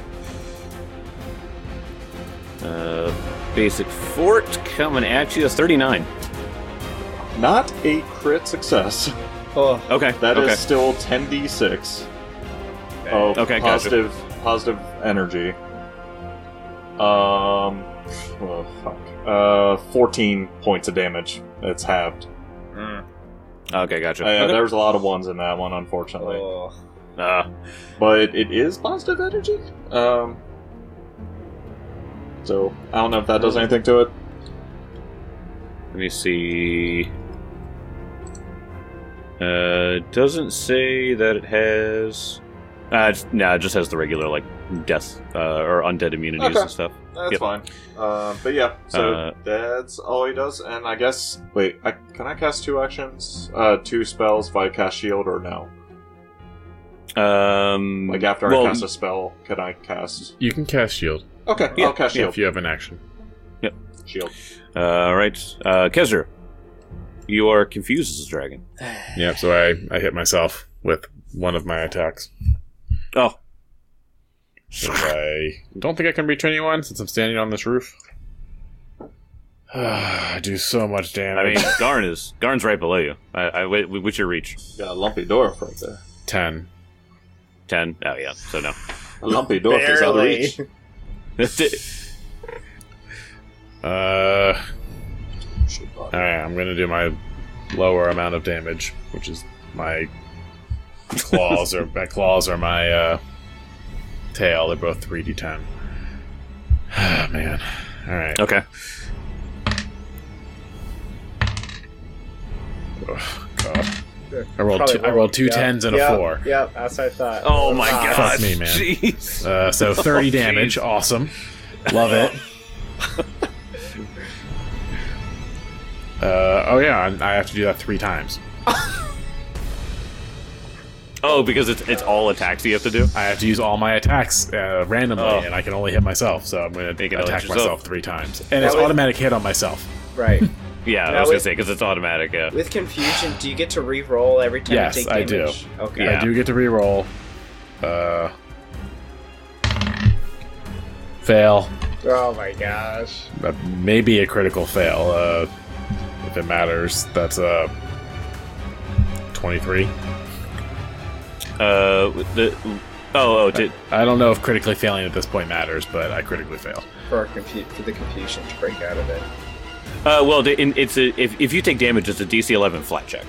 Basic fort coming at you. That's 39. Not a crit success. Oh, Okay. That is okay. still 10d6 of Okay, gotcha. positive energy. Oh, fuck. 14 points of damage. It's halved. Okay, gotcha. There was a lot of ones in that one, unfortunately. oh. But it is positive energy. So I don't know if that does anything to it. Let me see. Doesn't say that it has. It just has the regular like death or undead immunities Okay. and stuff. That's Yep. fine. But yeah, so that's all he does. And I guess, wait, can I cast 2 actions? 2 spells if I cast shield or no? Like after I cast a spell, can I cast? You can cast shield Okay, I'll cast shield. if you have an action. Shield. Right, Kezra, you are confused as a dragon. Yep, so I hit myself with one of my attacks. Oh, 'Cause I don't think I can reach anyone since I'm standing on this roof. I do so much I damage. mean, Garn's right below you. What's your reach? Got a lumpy dwarf right there. 10. 10. Oh yeah, so no. A lumpy dwarf is out of Barely. reach. That's it. Alright, I'm gonna do my lower amount of damage, which is my claws or my tail. They're both 3d10. Man. Alright. Okay. God. I rolled two tens and a 4. Yep, that's what I thought. Oh my god. Fuck me, man. Jeez. So 30 Oh, damage. jeez. Awesome. Love it. Oh yeah, I have to do that 3 times. Oh, because it's all attacks you have to do? I have to use all my attacks randomly, Oh. and I can only hit myself, so I'm going to can only attack hit yourself. myself 3 times. And it's That was- automatic hit on myself. Right. Yeah, I Now was going to with- say, because it's automatic, yeah. With confusion, do you get to re-roll every time Yes, you take I do. damage? Okay. Yeah. I do get to reroll. Fail. Oh my gosh. Maybe a critical fail, if it matters. That's 23. I don't know if critically failing at this point matters, but I critically fail. For the confusion to break out of it. Well, if you take damage, it's a DC 11 flat check.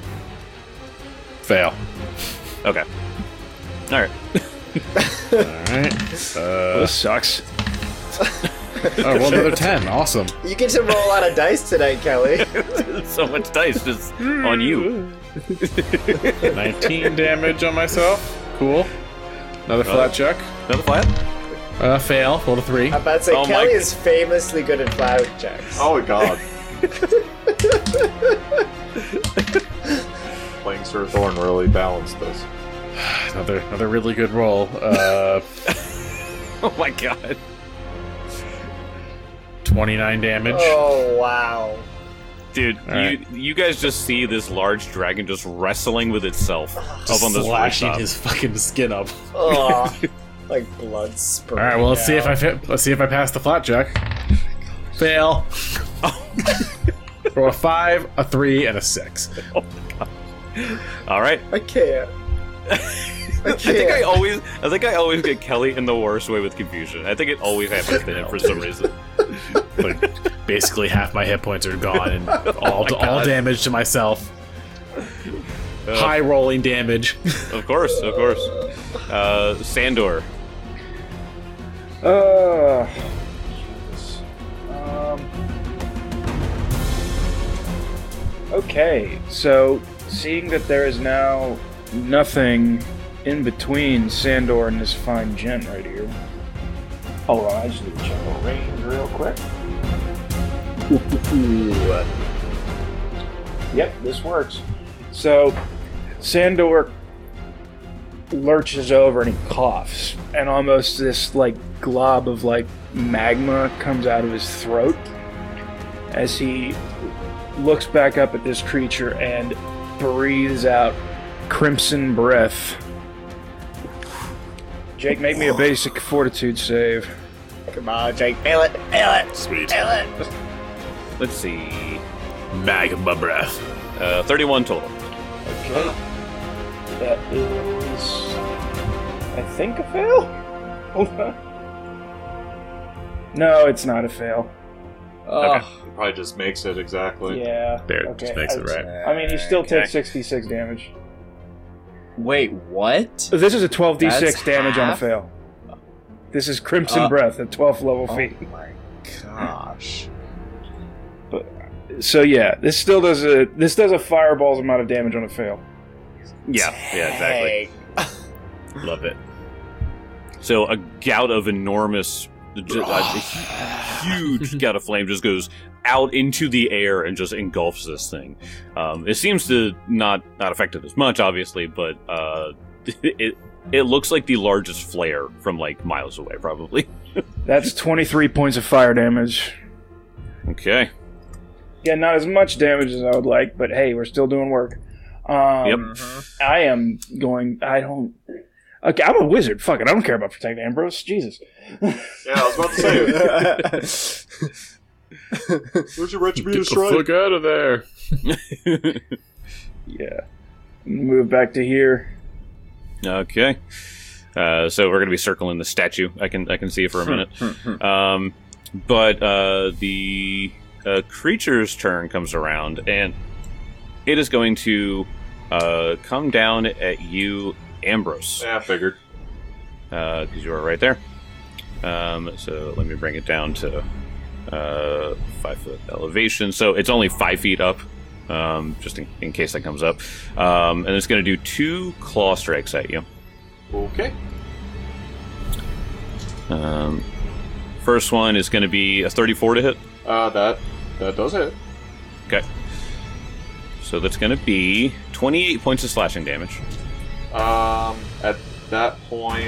Fail. Okay. All right. Alright. This sucks. Oh, well, another 10. Awesome. You get to roll out of dice tonight, Kelly. So much dice just on you. 19 damage on myself. Cool. Another flat check. Another flat? Fail. Roll to 3. I'm about to say, Oh Kelly my- is famously good at flat checks. Oh my god. Playing Sir Thorn really balanced this. Another really good roll. Oh my god. 29 damage. Oh, wow. Dude, right. you guys just see this large dragon just wrestling with itself up on this slashing rooftop. his fucking skin up. Oh, like blood spurting. All right, well, let's see if out. let's see if I pass the flat check. Fail. Roll a 5, a 3, and a 6. All right. I can't. I think I always get Kelly in the worst way with confusion. I think it always happens to him for some reason. Like, basically half my hit points are gone, and all damage to myself. High rolling damage. Of course. Sandor. Jesus. Okay, so seeing that there is now nothing in between Sandor and this fine gent right here. Hold on, I just need to check the range real quick. Yep, this works. So, Sandor lurches over and he coughs, and almost this like glob of like magma comes out of his throat as he looks back up at this creature and breathes out crimson breath. Jake, make me a basic fortitude save. Come on, Jake. Fail it. Fail it. Sweet. Fail it. Let's see. Magma breath. 31 total. Okay. That is, I think, a fail? Hold on. No, it's not a fail. Oh, It probably just makes it exactly. Yeah. There, it okay. just makes it right. I mean, you still take Okay. 66 damage. wait, what? This is a 12d6 That's damage on a half? fail. This is Crimson Breath at 12th level Oh feat. my gosh. So yeah, this still does a fireball's amount of damage on a fail. Yeah, exactly. Dang. Love it. So a gout of enormous, a huge gout of flame just goes out into the air and just engulfs this thing. It seems to not affect it as much, obviously, but it looks like the largest flare from like miles away, probably. That's 23 points of fire damage. Okay. Yeah, not as much damage as I would like, but hey, we're still doing work. Yep. I am going. I don't. Okay, I'm a wizard. Fuck it. I don't care about protect Ambrose. Jesus. Yeah, I was about to say. Where's your Get retributive the strike? fuck out of there. Yeah. Move back to here. Okay. So we're going to be circling the statue. I can see it for a minute. But the creature's turn comes around, and it is going to come down at you, Ambrose, Yeah, I figured. because you are right there. So let me bring it down to 5 foot elevation. So it's only 5 feet up, just in case that comes up. And it's going to do 2 claw strikes at you. Okay. First one is going to be a 34 to hit. That does hit. Okay. So that's going to be 28 points of slashing damage. At that point,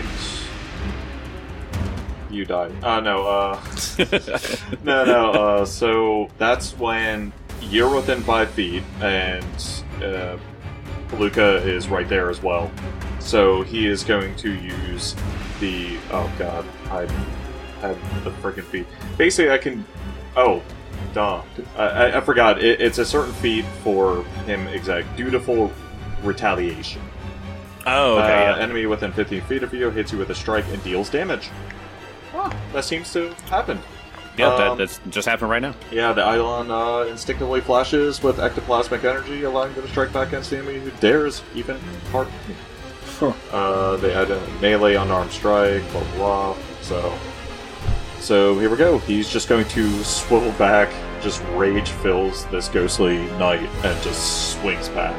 you die. No. No. So that's when you're within 5 feet, and Luca is right there as well. So he is going to use the. Oh god, I have the freaking feat. Basically, I can. Oh, duh. I forgot. It's a certain feat for him. Exact. Dutiful retaliation. Oh, okay. Yeah. Enemy within 15 feet of you hits you with a strike and deals damage. That seems to happen. Yeah, that's just happened right now. Yeah, the Eidolon instinctively flashes with ectoplasmic energy, allowing them to strike back against the enemy who dares even harm me. They add a melee unarmed strike, blah blah blah. So here we go. He's just going to swivel back, just rage fills this ghostly knight, and just swings back.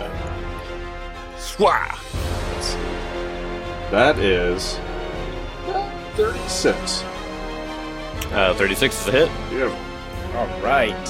Swah! That is 36. 36 is a hit. Yeah. All right.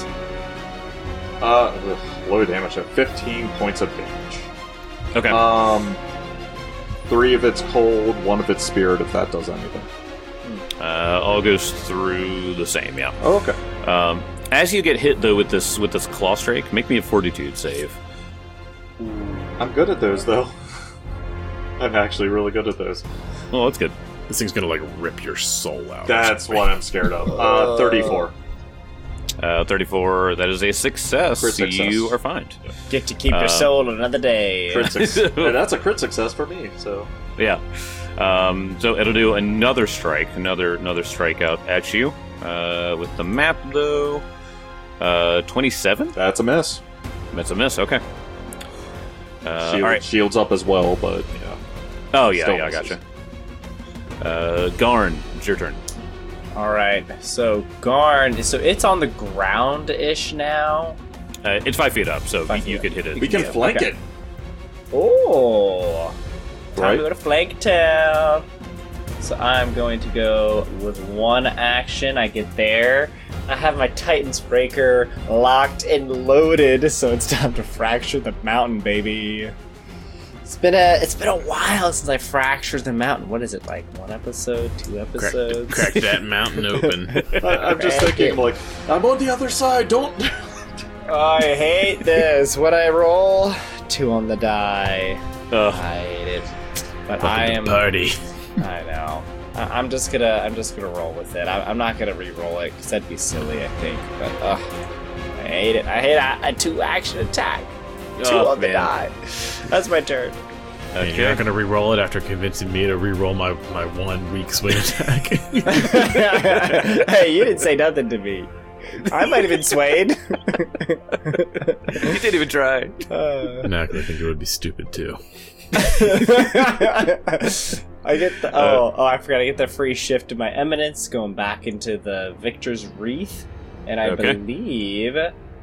Low damage at 15 points of damage. Okay. 3 of it's cold, 1 of it's spirit, if that does anything. All goes through the same, yeah. Oh, okay. As you get hit though with this claw strike, make me a fortitude save. I'm good at those, though. I'm actually really good at those. Oh, that's good. This thing's gonna like rip your soul out. That's what I'm scared of. 34. 34. That is a success. Crit success. You are fine. Get to keep your soul another day. Crit success. And that's a crit success for me, so... Yeah. So it'll do another strike, another strike out at you. With the map though, 27. That's a miss. That's a miss. Okay. Shield, all right. Shields up as well, but yeah. Oh yeah, Still yeah, I misses. gotcha. Garn, it's your turn. All right. So Garn. So it's on the ground-ish now. It's 5 feet up, so 5 feet you up. could hit it. We can Yeah. flank okay. it. Oh. Time Right. to go to Flank Town. So I'm going to go with one action. I get there. I have my Titan's Breaker locked and loaded, so it's time to fracture the mountain, baby. It's been a while since I fractured the mountain. What is it, like 1 episode, 2 episodes? Crack that mountain open. I'm just thinking, like, I'm on the other side, don't... I hate this. What I roll? 2 on the die. Ugh. I hate it. But Welcome I to am. party. I know. I'm just gonna roll with it. I'm not gonna re-roll it because that'd be silly, I think. But I hate it. I hate a 2 action attack. 2 Oh, on the man. die. That's my turn. And you're not gonna re-roll it after convincing me to re-roll my 1 weak swing attack. Hey, you didn't say nothing to me. I might have been swayed. You didn't even try. No, I think it would be stupid too. I get the I forgot. I get the free shift to my eminence, going back into the Victor's Wreath, and I Okay. believe,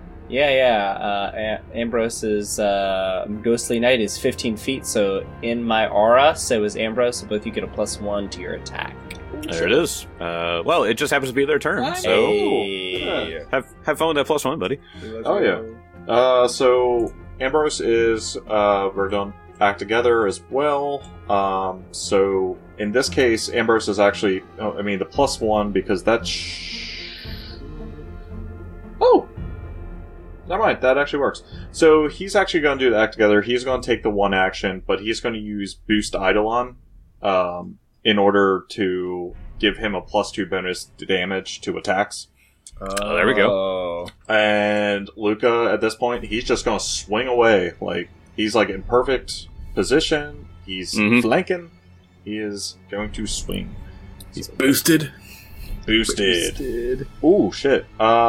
Ambrose's Ghostly Knight is 15 feet. So in my aura, so is Ambrose. So both you get a +1 to your attack. There it is. Well, it just happens to be their turn, so Hey. have fun with that +1, buddy. Oh, yeah. So Ambrose is we're going to act together as well. So in this case, Ambrose is actually the +1 because that's never mind, that actually works. So he's actually going to do the act together. He's going to take the 1 action, but he's going to use Boost Eidolon in order to give him a +2 bonus to damage to attacks. Oh, there we go. And Luca, at this point, he's just going to swing away. Like, he's like in perfect position. He's flanking. He is going to swing. He's boosted. Boosted. Ooh, shit.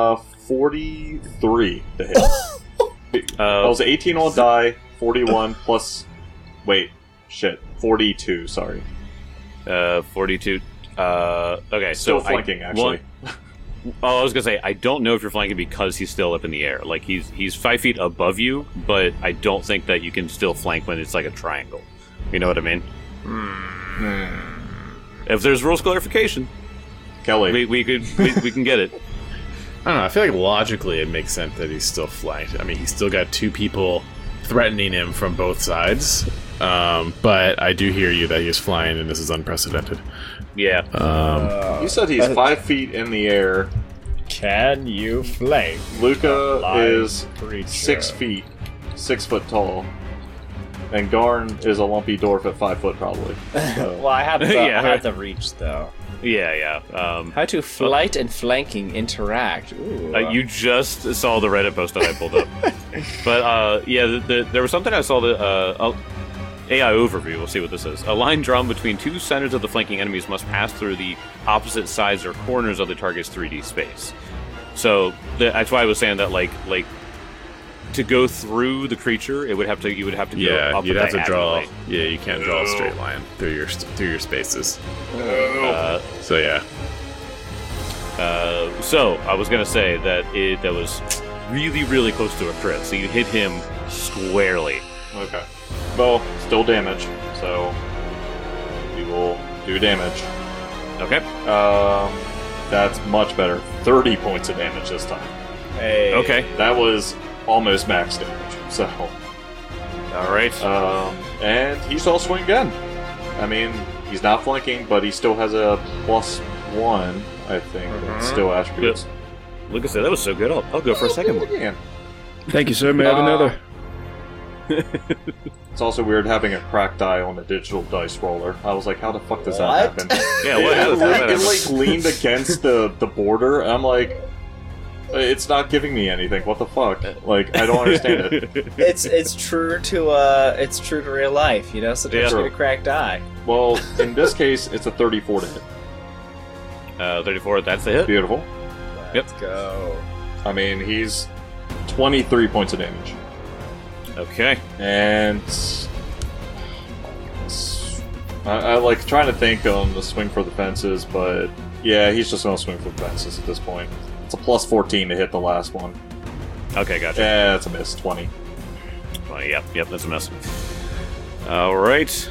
43 to hit. That was 18 on die, 41 plus... Wait, shit. 42, sorry. 42. Okay, Still so flanking, actually. I was gonna say I don't know if you're flanking because he's still up in the air. Like he's 5 feet above you, but I don't think that you can still flank when it's like a triangle. You know what I mean? If there's rules clarification, Kelly. we can get it. I don't know. I feel like logically it makes sense that he's still flanked. I mean, he's still got 2 people threatening him from both sides. But I do hear you that he's flying, and this is unprecedented. Yeah. You said he's 5 feet in the air. Can you flank? Luca Live is creature. 6 feet, 6 foot tall. And Garn is a lumpy dwarf at 5 foot, probably. So. Well, I have the, Yeah. I have the reach though. Yeah. How do flight and flanking interact? Ooh. You just saw the Reddit post that I pulled up. But, there was something I saw that, AI overview, we'll see what this is. A line drawn between two centers of the flanking enemies must pass through the opposite sides or corners of the target's 3D space. So, that's why I was saying that, like, to go through the creature, you would have to go up you'd have to draw. diagonally. Yeah, you can't draw a straight line through your spaces. So yeah. So I was gonna say that that was really, really close to a crit. So you hit him squarely. Okay. Well, still damage, so we will do damage. Okay. That's much better. 30 points of damage this time. Hey. Okay. That was almost max damage. So, All right. and he shall swing again. I mean, he's not flanking, but he still has a +1, I think. Still attributes. Look, I said that was so good. I'll go for a second one. Again. Thank you, sir. May I have another? It's also weird having a cracked die on a digital dice roller. I was like, how the fuck does that What? happen? Yeah. What? How does that It happen? leaned against the border. I'm like, it's not giving me anything. What the fuck? Like, I don't understand it. It's true to real life, you know. Sometimes Yeah. you get a cracked eye. Well, in this case, it's a 34 to hit. 34. That's the hit. Beautiful. Let's go. I mean, he's 23 points of damage. Okay. And I like trying to think on the swing for the fences, but yeah, he's just gonna swing for the fences at this point. It's a +14 to hit the last one. Okay. Gotcha. Yeah, that's a miss. 20. Well, yep. That's a mess. All right.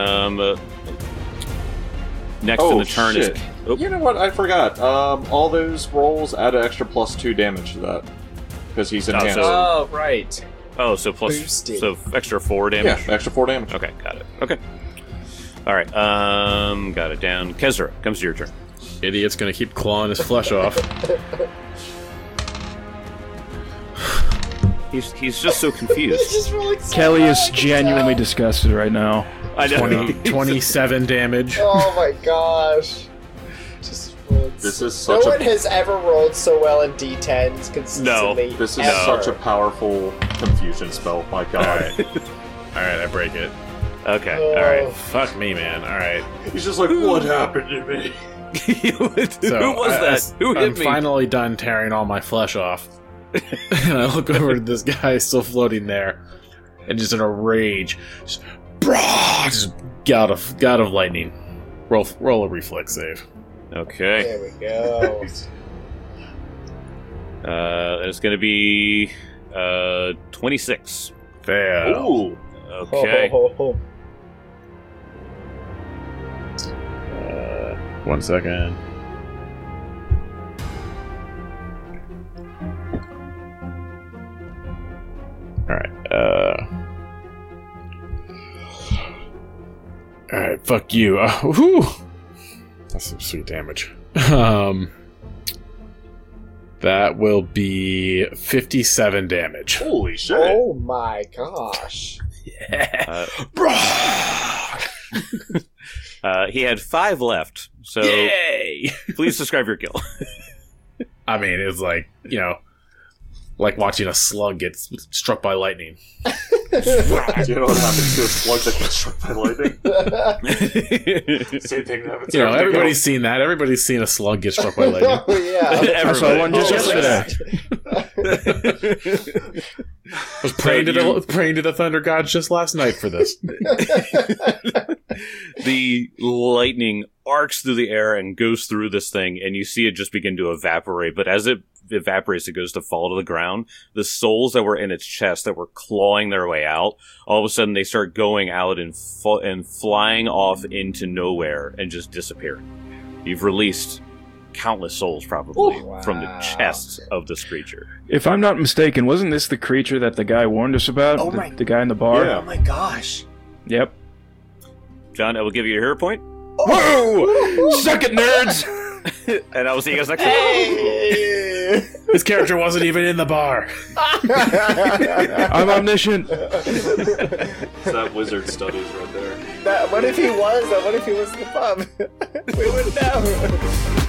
Next in the turn shit. is. Oh, You know what? I forgot. All those rolls add an extra +2 damage to that because he's enhanced. Oh, right. oh, so plus Boosted. so extra 4 damage. Yeah, extra 4 damage. Okay, got it. Okay. All right. Got it down. Kezra, comes to your turn. Idiot's gonna keep clawing his flesh off. He's just so confused. Kelly is genuinely disgusted right now. I know. 27 damage. Oh my gosh. Just rolled This is no such one a has ever rolled so well in D10s consistently. this is ever. such a powerful confusion spell. My God, Alright, I break it. Okay. Oh. All right. Fuck me, man. Alright. he's just like, what happened to me? Who was that? Who hit I'm me? finally done tearing all my flesh off. And I look over to this guy still floating there, and just in a rage, just God of lightning. Roll a reflex save. Okay. There we go. It's going to be 26. Fail. Ooh, Okay. Ho, ho, ho, 1 second. Alright, Alright, fuck you. Whew. That's some sweet damage. That will be 57 damage. holy shit! Oh my gosh. He had 5 left, so Yay! please describe your kill. I mean, it's like, like watching a slug get struck by lightning. Do you know what happens to a slug that gets struck by lightning? Same thing that happens. Everybody's seen that. Everybody's seen a slug get struck by lightning. Oh yeah. I saw one just yesterday. I was praying to the thunder gods just last night for this. The lightning arcs through the air and goes through this thing, and you see it just begin to evaporate. But as it evaporates, it goes to fall to the ground. The souls that were in its chest that were clawing their way out, all of a sudden they start going out and flying off into nowhere and just disappearing. You've released countless souls, probably, from the chests of this creature. If I'm not mistaken, wasn't this the creature that the guy warned us about? Oh the, my- the guy in the bar? Yeah. Oh my gosh. Yep. John, I will give you a hero point, Whoa! Suck it, nerds! and I will see you guys next time. Hey! His character wasn't even in the bar. I'm omniscient. It's that wizard studies right there. What if he was? What if he was in the pub? We wouldn't know.